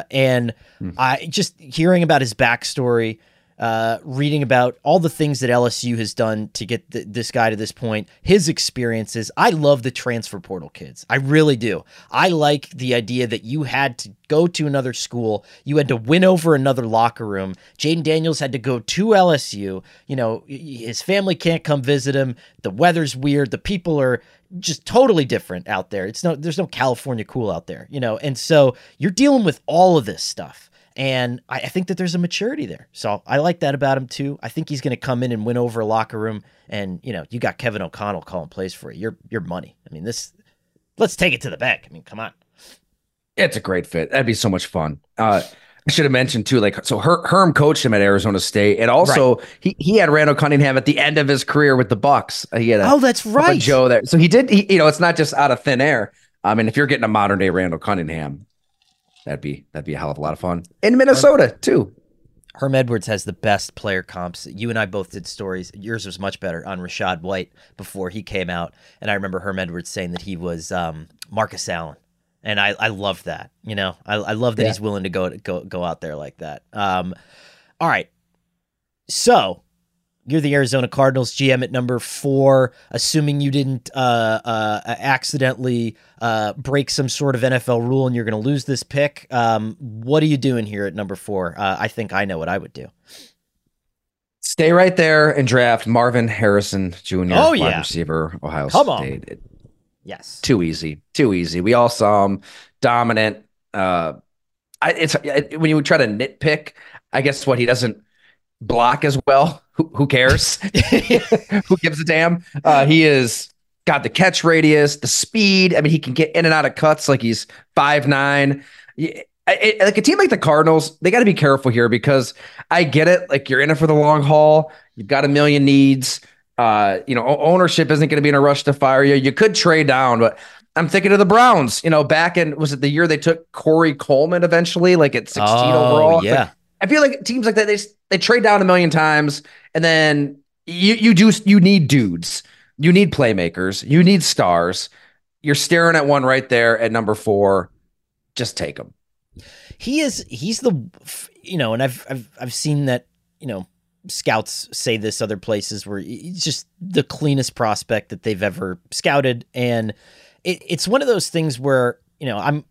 I just hearing about his backstory, reading about all the things that LSU has done to get this guy to this point, his experiences. I love the transfer portal kids. I really do. I like the idea that you had to go to another school. You had to win over another locker room. Jaden Daniels had to go to LSU. His family can't come visit him. The weather's weird. The people are just totally different out there. There's no California cool out there, and so you're dealing with all of this stuff. And I think that there's a maturity there. So I like that about him too. I think he's going to come in and win over a locker room. And, you got Kevin O'Connell calling plays for you. Your money. I mean, let's take it to the bank. I mean, come on. It's a great fit. That'd be so much fun. I should have mentioned too, Herm coached him at Arizona State. And also he had Randall Cunningham at the end of his career with the Bucks. He had that's right. Joe there. So he did, it's not just out of thin air. I mean, if you're getting a modern day Randall Cunningham, that'd be a hell of a lot of fun in Minnesota too. Herm Edwards has the best player comps. You and I both did stories. Yours was much better on Rashad White before he came out. And I remember Herm Edwards saying that he was Marcus Allen. And I love that. I love that he's willing to go out there like that. All right. So you're the Arizona Cardinals GM at number 4, assuming you didn't accidentally break some sort of NFL rule and you're going to lose this pick. What are you doing here at number 4? I think I know what I would do. Stay right there and draft Marvin Harrison Jr., wide receiver, Ohio State. Yes. Too easy. We all saw him dominant. It's when you try to nitpick, I guess he doesn't block as well. Who cares? Who gives a damn? He is got the catch radius, the speed. I mean, he can get in and out of cuts like he's 5'9". Like a team like the Cardinals, they got to be careful here because I get it. Like you're in it for the long haul. You've got a million needs. Ownership isn't going to be in a rush to fire you. You could trade down, but I'm thinking of the Browns, back in, was it the year they took Corey Coleman eventually, like at 16 overall? Yeah. Like, I feel like teams like that, they trade down a million times and then you need dudes, you need playmakers, you need stars. You're staring at one right there at number 4. Just take them. he's the, and I've seen that, scouts say this other places where he's just the cleanest prospect that they've ever scouted. And it's one of those things where, I'm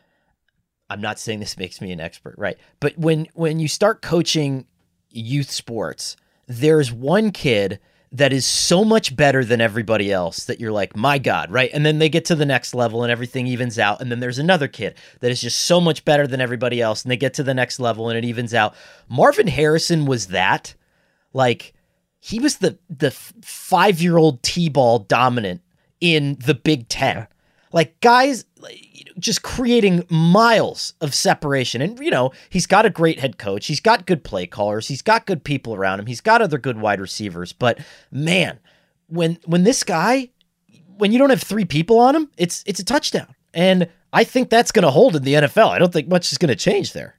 not saying this makes me an expert, right? But when you start coaching youth sports, there's one kid that is so much better than everybody else that you're like, my God, right? And then they get to the next level and everything evens out. And then there's another kid that is just so much better than everybody else. And they get to the next level and it evens out. Marvin Harrison was that. Like, he was the 5-year-old T-ball dominant in the Big Ten. Like, guys just creating miles of separation. And, he's got a great head coach. He's got good play callers. He's got good people around him. He's got other good wide receivers. But, man, when this guy, when you don't have 3 people on him, it's a touchdown. And I think that's going to hold in the NFL. I don't think much is going to change there.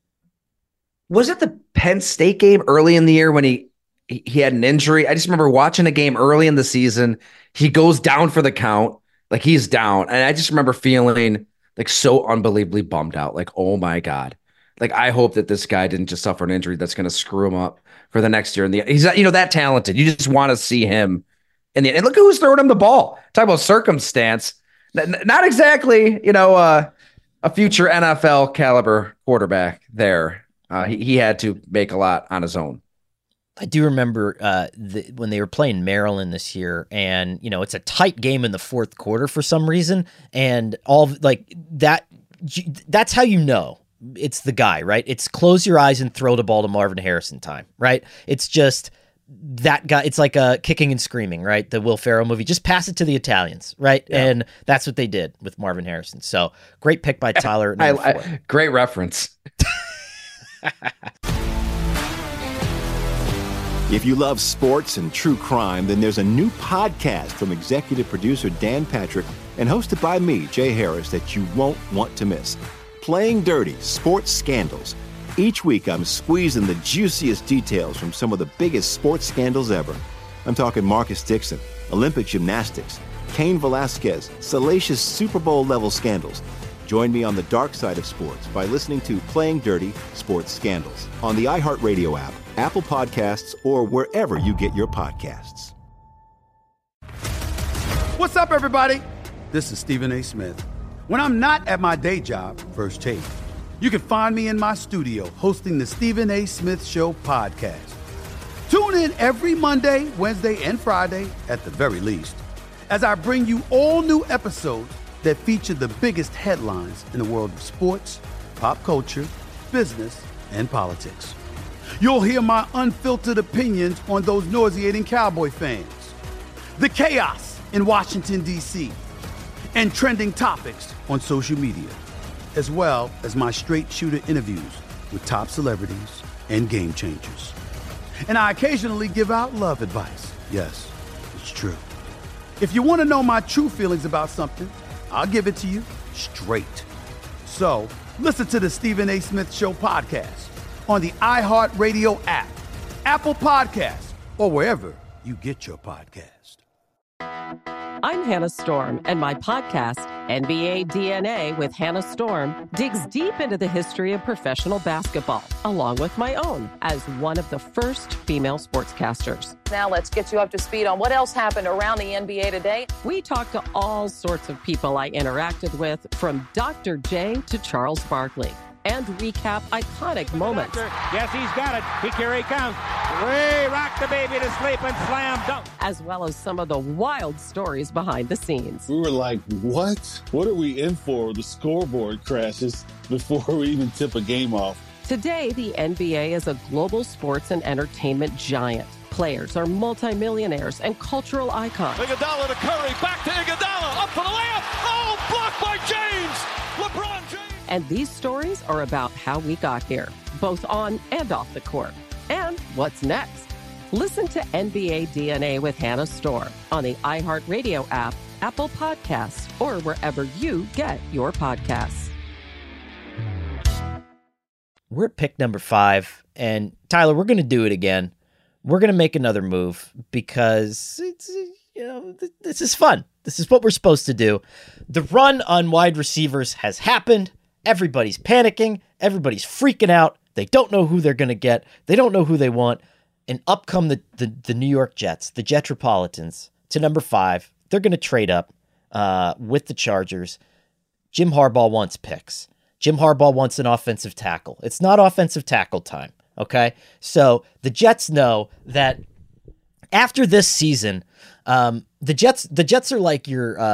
Was it the Penn State game early in the year when he had an injury? I just remember watching a game early in the season. He goes down for the count. Like, he's down. And I just remember feeling like so unbelievably bummed out. Like, oh my God. Like, I hope that this guy didn't just suffer an injury that's going to screw him up for the next year. And he's that talented. You just want to see him in the end. And look who's throwing him the ball. Talk about circumstance. Not exactly, a future NFL caliber quarterback there. He had to make a lot on his own. I do remember when they were playing Maryland this year, and it's a tight game in the fourth quarter for some reason, and all like that. That's how it's the guy, right? It's close your eyes and throw the ball to Marvin Harrison time, right? It's just that guy. It's like a Kicking and Screaming, right? The Will Ferrell movie. Just pass it to the Italians, right? Yeah. And that's what they did with Marvin Harrison. So great pick by Tyler. Great reference. If you love sports and true crime, then there's a new podcast from executive producer Dan Patrick and hosted by me, Jay Harris, that you won't want to miss. Playing Dirty: Sports Scandals. Each week, I'm squeezing the juiciest details from some of the biggest sports scandals ever. I'm talking Marcus Dixon, Olympic gymnastics, Cain Velasquez, salacious Super Bowl-level scandals. Join me on the dark side of sports by listening to Playing Dirty: Sports Scandals on the iHeartRadio app, Apple Podcasts, or wherever you get your podcasts. What's up, everybody? This is Stephen A. Smith. When I'm not at my day job, First Take, you can find me in my studio hosting the Stephen A. Smith Show podcast. Tune in every Monday, Wednesday, and Friday, at the very least, as I bring you all new episodes that feature the biggest headlines in the world of sports, pop culture, business, and politics. You'll hear my unfiltered opinions on those nauseating Cowboy fans, the chaos in Washington, D.C., and trending topics on social media, as well as my straight shooter interviews with top celebrities and game changers. And I occasionally give out love advice. Yes, it's true. If you want to know my true feelings about something, I'll give it to you straight. So listen to the Stephen A. Smith Show podcast on the iHeartRadio app, Apple Podcasts, or wherever you get your podcast. I'm Hannah Storm, and my podcast, NBA DNA with Hannah Storm, digs deep into the history of professional basketball, along with my own, as one of the first female sportscasters. Now let's get you up to speed on what else happened around the NBA today. We talked to all sorts of people I interacted with, from Dr. J to Charles Barkley, and recap iconic moments. Yes, he's got it. Here he comes. Way rock the baby to sleep and slam dunk. As well as some of the wild stories behind the scenes. We were like, what? What are we in for? The scoreboard crashes before we even tip a game off. Today, the NBA is a global sports and entertainment giant. Players are multimillionaires and cultural icons. Iguodala to Curry, back to Iguodala, up for the layup. Oh, blocked by James. LeBron James. And these stories are about how we got here, both on and off the court. And what's next? Listen to NBA DNA with Hannah Storm on the iHeartRadio app, Apple Podcasts, or wherever you get your podcasts. We're at pick number 5, and Tyler, we're going to do it again. We're going to make another move because it's, this is fun. This is what we're supposed to do. The run on wide receivers has happened, Everybody's panicking. Everybody's freaking out. They don't know who they're going to get. They don't know who they want. And up come the New York Jets, the Jetropolitans, to number 5. They're going to trade up with the Chargers. Jim Harbaugh wants picks. Jim Harbaugh wants an offensive tackle. It's not offensive tackle time, okay? So the Jets know that after this season, the Jets are like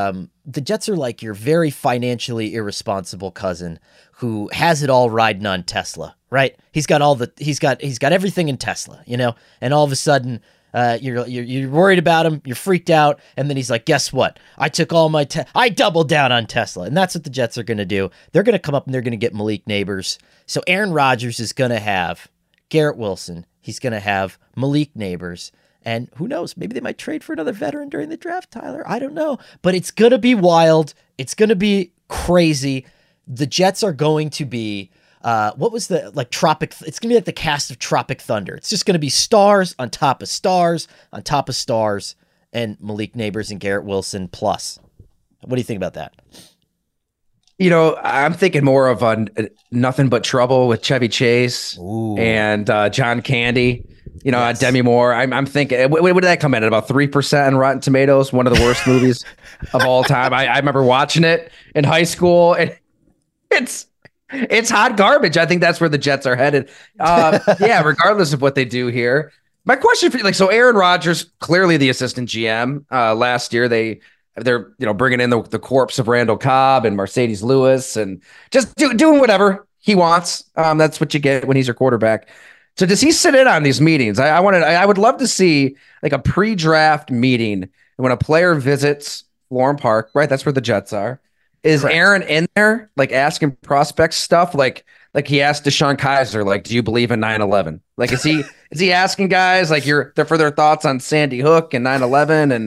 your very financially irresponsible cousin who has it all riding on Tesla, right? He's got everything in Tesla, you know, and all of a sudden you're worried about him, you're freaked out, and then he's like, guess what? I took all my I doubled down on Tesla, and that's what the Jets are going to do. They're going to come up and they're going to get Malik Neighbors. So Aaron Rodgers is going to have Garrett Wilson. He's going to have Malik Neighbors. And who knows? Maybe they might trade for another veteran during the draft, Tyler. I don't know. But it's going to be wild. It's going to be crazy. The Jets are going to be, what was the, like, Tropic? It's going to be like the cast of Tropic Thunder. It's just going to be stars on top of stars on top of stars, and Malik Neighbors and Garrett Wilson plus. What do you think about that? You know, I'm thinking more of Nothing But Trouble with Chevy Chase and John Candy. You know, yes. Demi Moore. I'm thinking, what did that come in at? About 3% on Rotten Tomatoes? One of the worst movies of all time. I remember watching it in high school, and it's hot garbage. I think that's where the Jets are headed. Yeah, regardless of what they do here. My question for you, so Aaron Rodgers, clearly the assistant GM. Last year, they're bringing in the corpse of Randall Cobb and Mercedes Lewis and just doing whatever he wants. That's what you get when he's your quarterback. So does he sit in on these meetings? I would love to see like a pre-draft meeting when a player visits Florham Park, right? That's where the Jets are. Is Correct. Aaron in there, like asking prospects stuff? Like he asked DeShone Kizer, like, do you believe in 9/11? Like, is he asking guys like for their thoughts on Sandy Hook and 9/11? And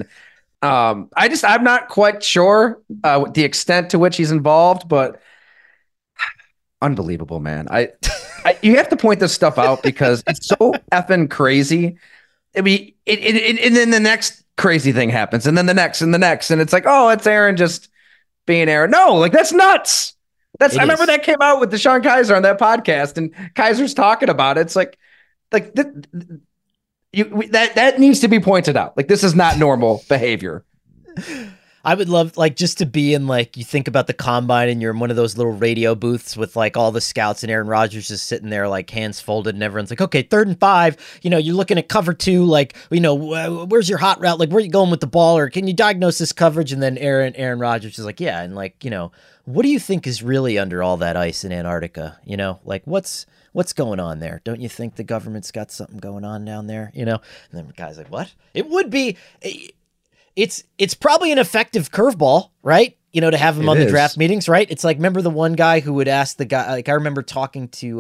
I'm not quite sure the extent to which he's involved, but unbelievable, man. You have to point this stuff out because it's so effing crazy. I mean, and then the next crazy thing happens, and then the next, and it's like, oh, it's Aaron just being Aaron. No, like that's nuts. I remember that came out with DeShone Kizer on that podcast, and Kaiser's talking about it. It's like that needs to be pointed out. Like, this is not normal behavior. I would love, like, just to be in, like, you think about the combine and you're in one of those little radio booths with, like, all the scouts and Aaron Rodgers just sitting there, like, hands folded, and everyone's like, okay, 3rd and 5, you're looking at cover 2, like, where's your hot route? Like, where are you going with the ball? Or can you diagnose this coverage? And then Aaron Rodgers is like, yeah. And, like, what do you think is really under all that ice in Antarctica? Like, what's going on there? Don't you think the government's got something going on down there? And then the guy's like, what? It would be... It's probably an effective curveball, right? To have him on the draft meetings, right? It's like, remember the one guy who would ask the guy, like, I remember talking to,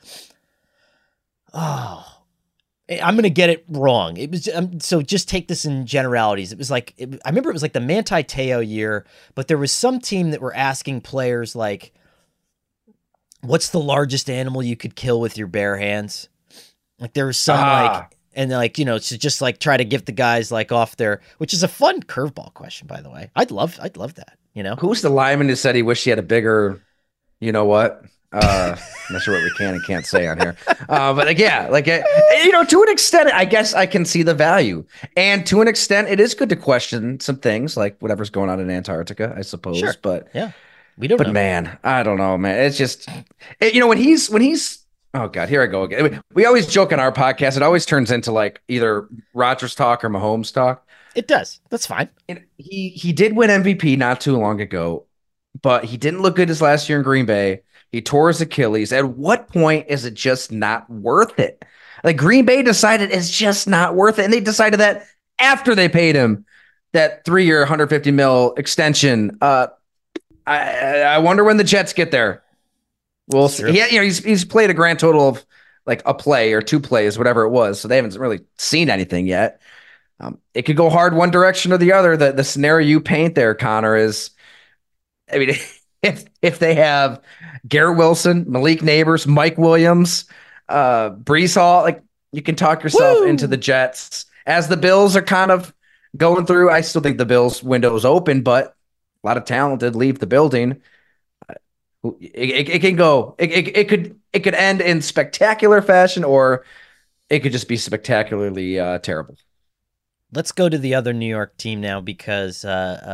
I'm going to get it wrong. It was, so just take this in generalities. It was like, I remember it was like the Manti Te'o year, but there was some team that were asking players, like, what's the largest animal you could kill with your bare hands? Like, there was some, like... And like, to just like try to give the guys like off their, which is a fun curveball question, by the way. I'd love that, Who's the lineman who said he wished he had a bigger, what? I'm not sure what we can and can't say on here. But like, yeah, like, to an extent, I guess I can see the value. And to an extent, it is good to question some things like whatever's going on in Antarctica, I suppose. Sure. But yeah, we don't know. But man, I don't know, man. It's just, when he's, oh God, here I go again. We always joke on our podcast. It always turns into like either Rodgers talk or Mahomes talk. It does. That's fine. And he did win MVP not too long ago, but he didn't look good his last year in Green Bay. He tore his Achilles. At what point is it just not worth it? Like, Green Bay decided it's just not worth it. And they decided that after they paid him that 3-year, $150 million extension. I wonder when the Jets get there. We'll see. He's played a grand total of like a play or 2 plays, whatever it was. So they haven't really seen anything yet. It could go hard one direction or the other. The scenario you paint there, Connor, is, I mean, if they have Garrett Wilson, Malik Neighbors, Mike Williams, Breece Hall, like, you can talk yourself into the Jets. As the Bills are kind of going through, I still think the Bills window is open, but a lot of talent did leave the building. It can go. It could end in spectacular fashion, or it could just be spectacularly terrible. Let's go to the other New York team now because,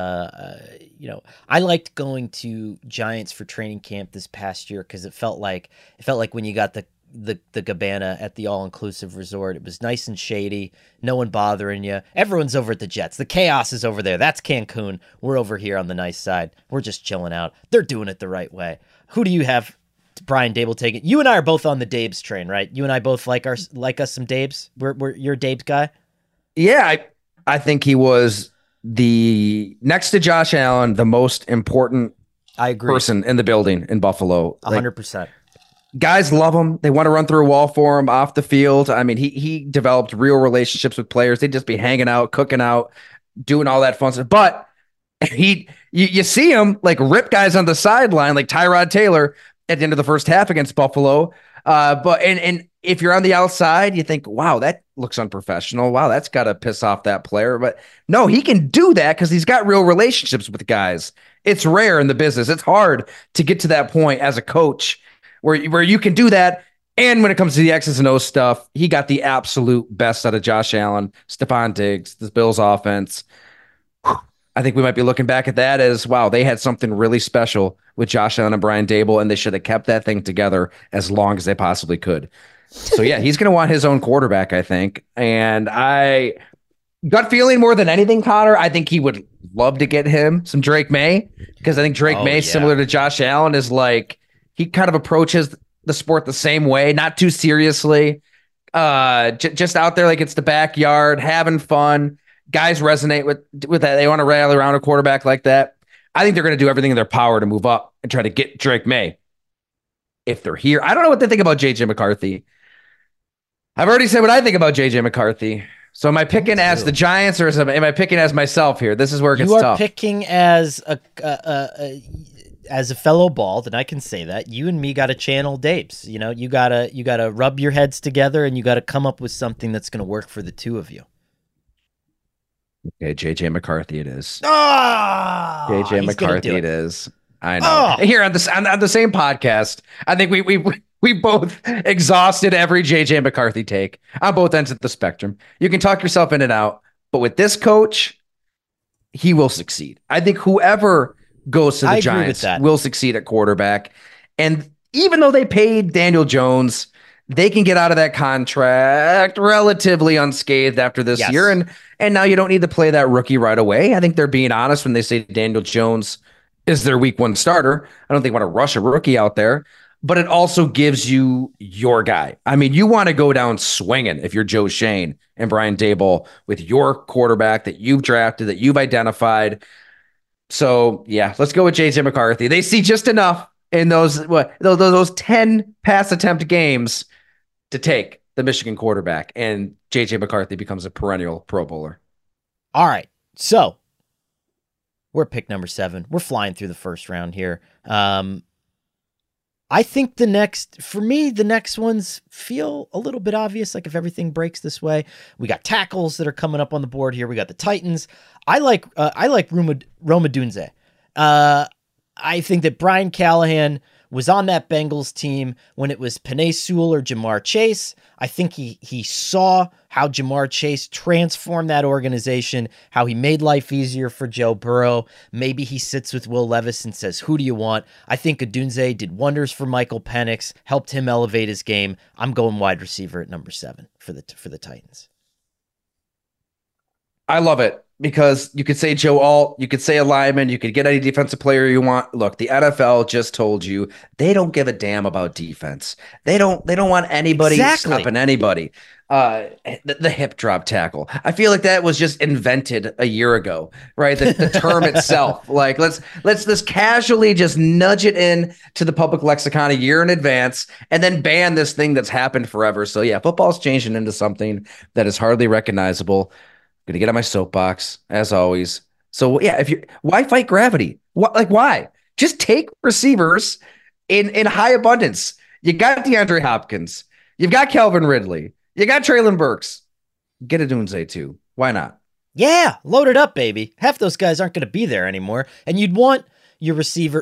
I liked going to Giants for training camp this past year because it felt like when you got the cabana at the all-inclusive resort. It was nice and shady, no one bothering you. Everyone's over at the Jets. The chaos is over there. That's Cancun. We're over here on the nice side. We're just chilling out. They're doing it the right way. Who do you have? Brian Daboll taking? You and I are both on the Dabes train, right? You and I both like us some Dabes. You're a Dabes guy. Yeah, I think he was the next to Josh Allen, the most important person in the building in Buffalo. 100%. Guys love him. They want to run through a wall for him off the field. I mean, he developed real relationships with players. They'd just be hanging out, cooking out, doing all that fun stuff. But you see him like rip guys on the sideline, like Tyrod Taylor at the end of the first half against Buffalo. But if you're on the outside, you think, wow, that looks unprofessional. Wow, that's got to piss off that player. But no, he can do that because he's got real relationships with guys. It's rare in the business. It's hard to get to that point as a coach where you can do that. And when it comes to the X's and O's stuff, he got the absolute best out of Josh Allen, Stephon Diggs, the Bills offense. I think we might be looking back at that as, wow, they had something really special with Josh Allen and Brian Daboll, and they should have kept that thing together as long as they possibly could. So, yeah, he's going to want his own quarterback, I think. And I gut feeling more than anything, Connor, I think he would love to get him some Drake May, because I think Drake May, similar to Josh Allen, is like, he kind of approaches the sport the same way, not too seriously, just out there like it's the backyard, having fun. Guys resonate with that. They want to rally around a quarterback like that. I think they're going to do everything in their power to move up and try to get Drake May if they're here. I don't know what they think about J.J. McCarthy. I've already said what I think about J.J. McCarthy. So am I picking as the Giants, or am I picking as myself here? This is where it gets tough. You are picking as a fellow bald, and I can say that. You and me got to channel Dabes. You know, you gotta rub your heads together, and you got to come up with something that's going to work for the two of you. Okay, J.J. McCarthy it is. Oh, J.J. McCarthy it is. I know. Oh. Here on the same podcast, I think we both exhausted every J.J. McCarthy take on both ends of the spectrum. You can talk yourself in and out, but with this coach, he will succeed. I think whoever goes to the Giants will succeed at quarterback. And even though they paid Daniel Jones, they can get out of that contract relatively unscathed after this year. And now you don't need to play that rookie right away. I think they're being honest when they say Daniel Jones is their week one starter. I don't think they want to rush a rookie out there, but it also gives you your guy. I mean, you want to go down swinging if you're Joe Schoen and Brian Daboll with your quarterback that you've drafted, that you've identified. So yeah, let's go with J.J. McCarthy. They see just enough in those 10 pass attempt games to take the Michigan quarterback, and J.J. McCarthy becomes a perennial Pro Bowler. All right, so we're pick number 7. We're flying through the first round here. I think the next ones feel a little bit obvious. Like if everything breaks this way, we got tackles that are coming up on the board here. We got the Titans. I like Rome Odunze. I think that Brian Callahan was on that Bengals team when it was Penei Sewell or Jamar Chase. I think he saw how Jamar Chase transformed that organization, how he made life easier for Joe Burrow. Maybe he sits with Will Levis and says, who do you want? I think Odunze did wonders for Michael Penix, helped him elevate his game. I'm going wide receiver at number 7 for the Titans. I love it. Because you could say Joe Alt, you could say a lineman, you could get any defensive player you want. Look, the NFL just told you they don't give a damn about defense. They don't want anybody stopping anybody. The hip drop tackle. I feel like that was just invented a year ago, right? The term itself. Like let's casually just nudge it in to the public lexicon a year in advance and then ban this thing that's happened forever. So yeah, football's changing into something that is hardly recognizable. Gonna get on my soapbox as always. So yeah, why fight gravity? Why? Just take receivers in high abundance. You got DeAndre Hopkins, you've got Calvin Ridley, you got Treylon Burks. Get Odunze too. Why not? Yeah, load it up, baby. Half those guys aren't going to be there anymore, and you'd want your receiver.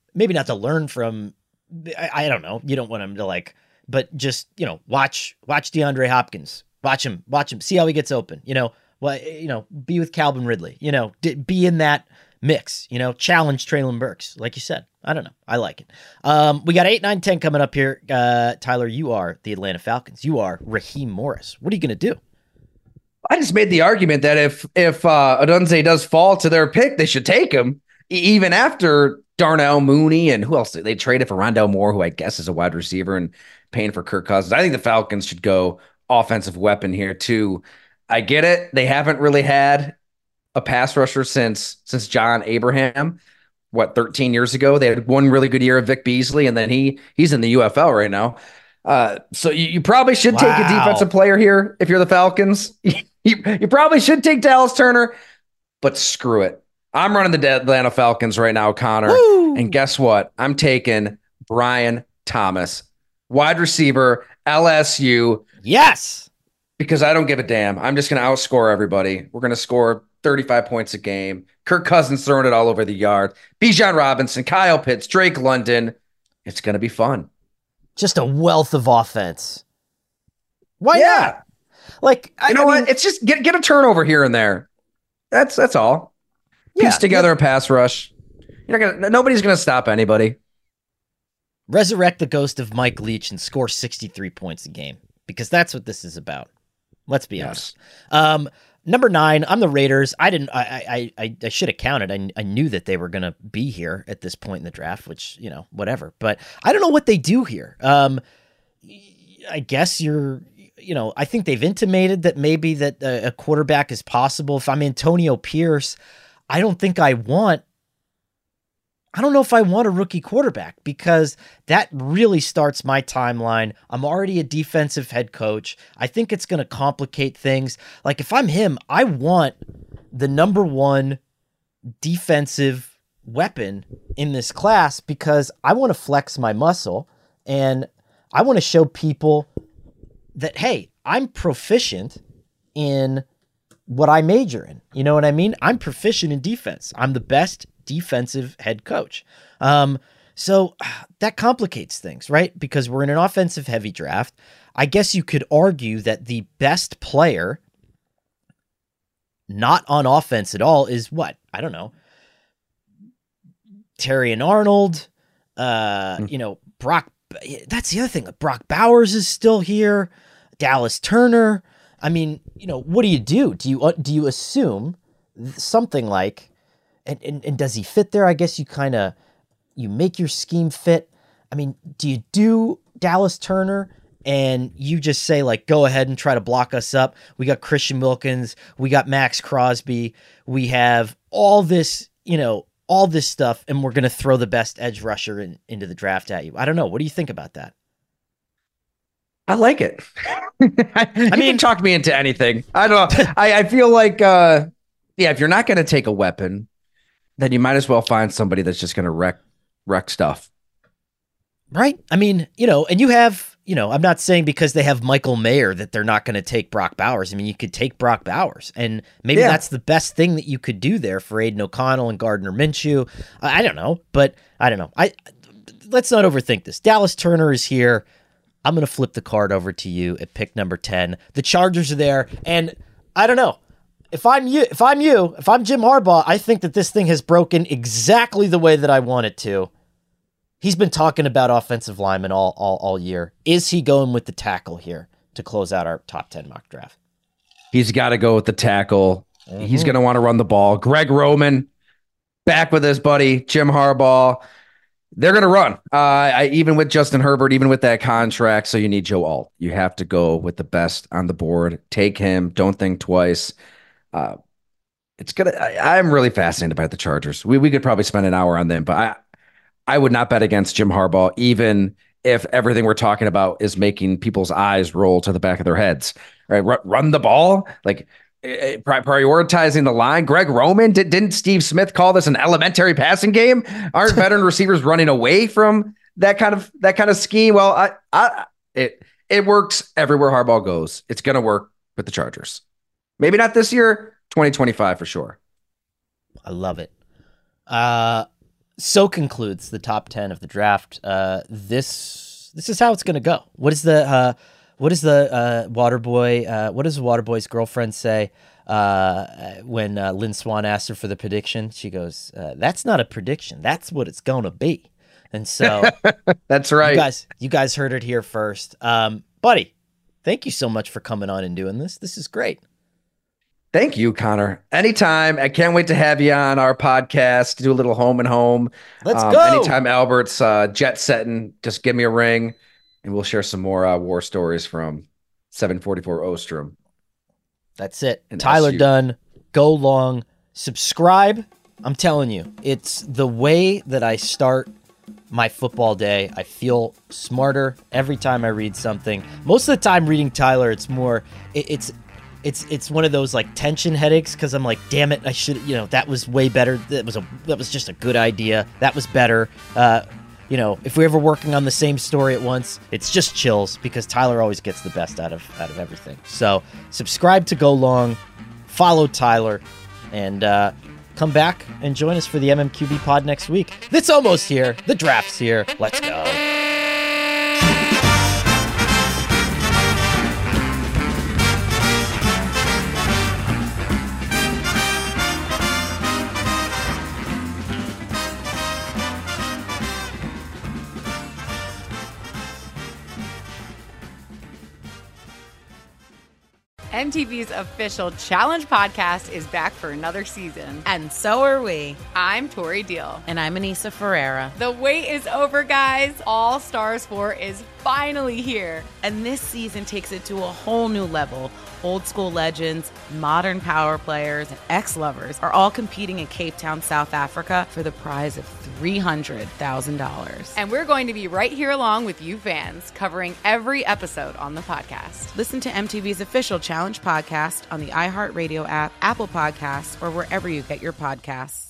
maybe not to learn from, I don't know. You don't want him to like, but just, watch DeAndre Hopkins, watch him, see how he gets open, be with Calvin Ridley, be in that mix, challenge Treylon Burks. Like you said, I don't know. I like it. We got 8, 9, 10 coming up here. Tyler, you are the Atlanta Falcons. You are Raheem Morris. What are you going to do? I just made the argument that if Odunze does fall to their pick, they should take him even after Darnell Mooney and who else? They traded for Rondale Moore, who I guess is a wide receiver, and paying for Kirk Cousins. I think the Falcons should go offensive weapon here too. I get it. They haven't really had a pass rusher since John Abraham, 13 years ago. They had one really good year of Vic Beasley, and then he's in the UFL right now. So you probably should take a defensive player here if you're the Falcons. You probably should take Dallas Turner, but screw it. I'm running the Atlanta Falcons right now, Connor. Woo! And guess what? I'm taking Brian Thomas, wide receiver, LSU. Yes. Because I don't give a damn. I'm just going to outscore everybody. We're going to score 35 points a game. Kirk Cousins throwing it all over the yard. Bijan Robinson, Kyle Pitts, Drake London. It's going to be fun. Just a wealth of offense. Why not? Like, I mean, what? It's just get a turnover here and there. That's all. Piece together a pass rush. Nobody's going to stop anybody. Resurrect the ghost of Mike Leach and score 63 points a game, because that's what this is about. Let's be honest. Number 9, I'm the Raiders. I should have counted. I knew that they were going to be here at this point in the draft, which, whatever. But I don't know what they do here. I guess I think they've intimated that maybe that a quarterback is possible. If I'm Antonio Pierce, I don't know if I want a rookie quarterback, because that really starts my timeline. I'm already a defensive head coach. I think it's going to complicate things. Like, if I'm him, I want the number 1 defensive weapon in this class, because I want to flex my muscle and I want to show people that, hey, I'm proficient in what I major in. You know what I mean? I'm proficient in defense. I'm the best defensive head coach. So that complicates things, right? Because we're in an offensive heavy draft. I guess you could argue that the best player not on offense at all is what? I don't know. Terry and Arnold, Brock. That's the other thing. Brock Bowers is still here. Dallas Turner. I mean, what do you do? Do you assume something like, and does he fit there? I guess you make your scheme fit. I mean, do you do Dallas Turner and you just say, like, go ahead and try to block us up? We got Christian Wilkins. We got Max Crosby. We have all this, all this stuff, and we're going to throw the best edge rusher into the draft at you. I don't know. What do you think about that? I like it. I mean, talk me into anything. I don't know. I feel like, if you're not going to take a weapon, then you might as well find somebody that's just going to wreck stuff. Right. I mean, and you have, I'm not saying because they have Michael Mayer that they're not going to take Brock Bowers. I mean, you could take Brock Bowers, and maybe that's the best thing that you could do there for Aiden O'Connell and Gardner Minshew. I don't know, but I don't know. Let's not overthink this. Dallas Turner is here. I'm going to flip the card over to you at pick number 10. The Chargers are there, and I don't know. If I'm Jim Harbaugh, I think that this thing has broken exactly the way that I want it to. He's been talking about offensive linemen all year. Is he going with the tackle here to close out our top 10 mock draft? He's got to go with the tackle. Mm-hmm. He's going to want to run the ball. Greg Roman back with his buddy Jim Harbaugh. They're going to run. Even with Justin Herbert, even with that contract. So you need Joe Alt. You have to go with the best on the board. Take him. Don't think twice. I'm really fascinated by the Chargers. We could probably spend an hour on them, but I would not bet against Jim Harbaugh, even if everything we're talking about is making people's eyes roll to the back of their heads. Right? Run the ball, like prioritizing the line. Greg Roman, didn't Steve Smith call this an elementary passing game? Aren't veteran receivers running away from that kind of scheme? Well, it works everywhere Harbaugh goes. It's going to work with the Chargers. Maybe not this year, 2025 for sure. I love it. so concludes the top 10 of the draft. This is how it's going to go. What does the Waterboy's girlfriend say when Lynn Swann asked her for the prediction? She goes, "That's not a prediction. That's what it's going to be." And so that's right. You guys heard it here first. Buddy, thank you so much for coming on and doing this. This is great. Thank you, Connor. Anytime. I can't wait to have you on our podcast to do a little home and home. Let's go. Anytime Albert's jet setting, just give me a ring and we'll share some more war stories from 744 Ostrom. That's it. Tyler SU. Dunne. Go long. Subscribe. I'm telling you, it's the way that I start my football day. I feel smarter every time I read something. Most of the time reading Tyler, it's more, it's one of those like tension headaches because I'm like, damn it, I should, that was way better. That was just a good idea. That was better. If we're ever working on the same story at once, it's just chills because Tyler always gets the best out of everything. So subscribe to Go Long, follow Tyler, and come back and join us for the MMQB pod next week. It's almost here. The draft's here. Let's go. MTV's official Challenge podcast is back for another season. And so are we. I'm Tori Deal. And I'm Anissa Ferreira. The wait is over, guys. All Stars 4 is finally here. And this season takes it to a whole new level. Old school legends, modern power players, and ex-lovers are all competing in Cape Town, South Africa for the prize of $300,000. And we're going to be right here along with you fans, covering every episode on the podcast. Listen to MTV's official Challenge podcast on the iHeartRadio app, Apple Podcasts, or wherever you get your podcasts.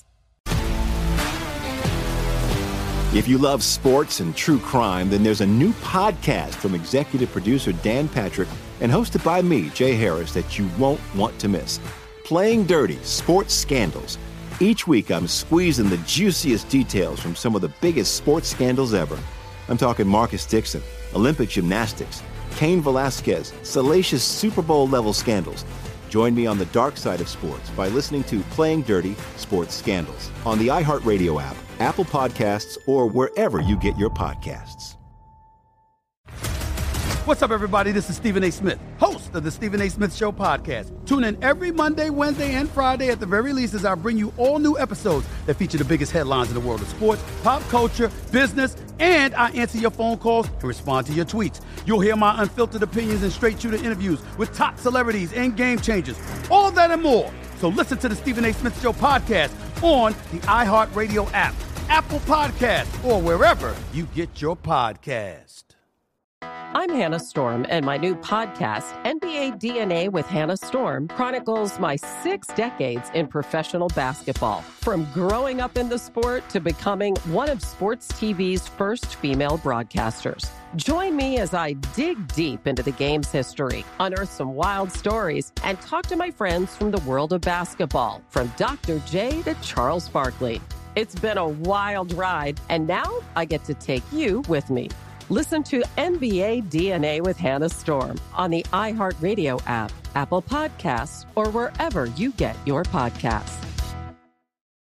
If you love sports and true crime, then there's a new podcast from executive producer Dan Patrick and hosted by me, Jay Harris, that you won't want to miss. Playing Dirty: Sports Scandals. Each week, I'm squeezing the juiciest details from some of the biggest sports scandals ever. I'm talking Marcus Dixon, Olympic gymnastics, Cain Velasquez, salacious Super Bowl-level scandals. Join me on the dark side of sports by listening to Playing Dirty: Sports Scandals on the iHeartRadio app, Apple Podcasts, or wherever you get your podcasts. What's up, everybody? This is Stephen A. Smith, host of the Stephen A. Smith Show podcast. Tune in every Monday, Wednesday, and Friday at the very least as I bring you all new episodes that feature the biggest headlines in the world of sports, pop culture, business, and I answer your phone calls and respond to your tweets. You'll hear my unfiltered opinions and straight-shooter interviews with top celebrities and game changers. All that and more. So listen to the Stephen A. Smith Show podcast on the iHeartRadio app, Apple Podcasts, or wherever you get your podcast. I'm Hannah Storm, and my new podcast, NBA DNA with Hannah Storm, chronicles my 6 decades in professional basketball. From growing up in the sport to becoming one of sports TV's first female broadcasters. Join me as I dig deep into the game's history, unearth some wild stories, and talk to my friends from the world of basketball, from Dr. J to Charles Barkley. It's been a wild ride, and now I get to take you with me. Listen to NBA DNA with Hannah Storm on the iHeartRadio app, Apple Podcasts, or wherever you get your podcasts.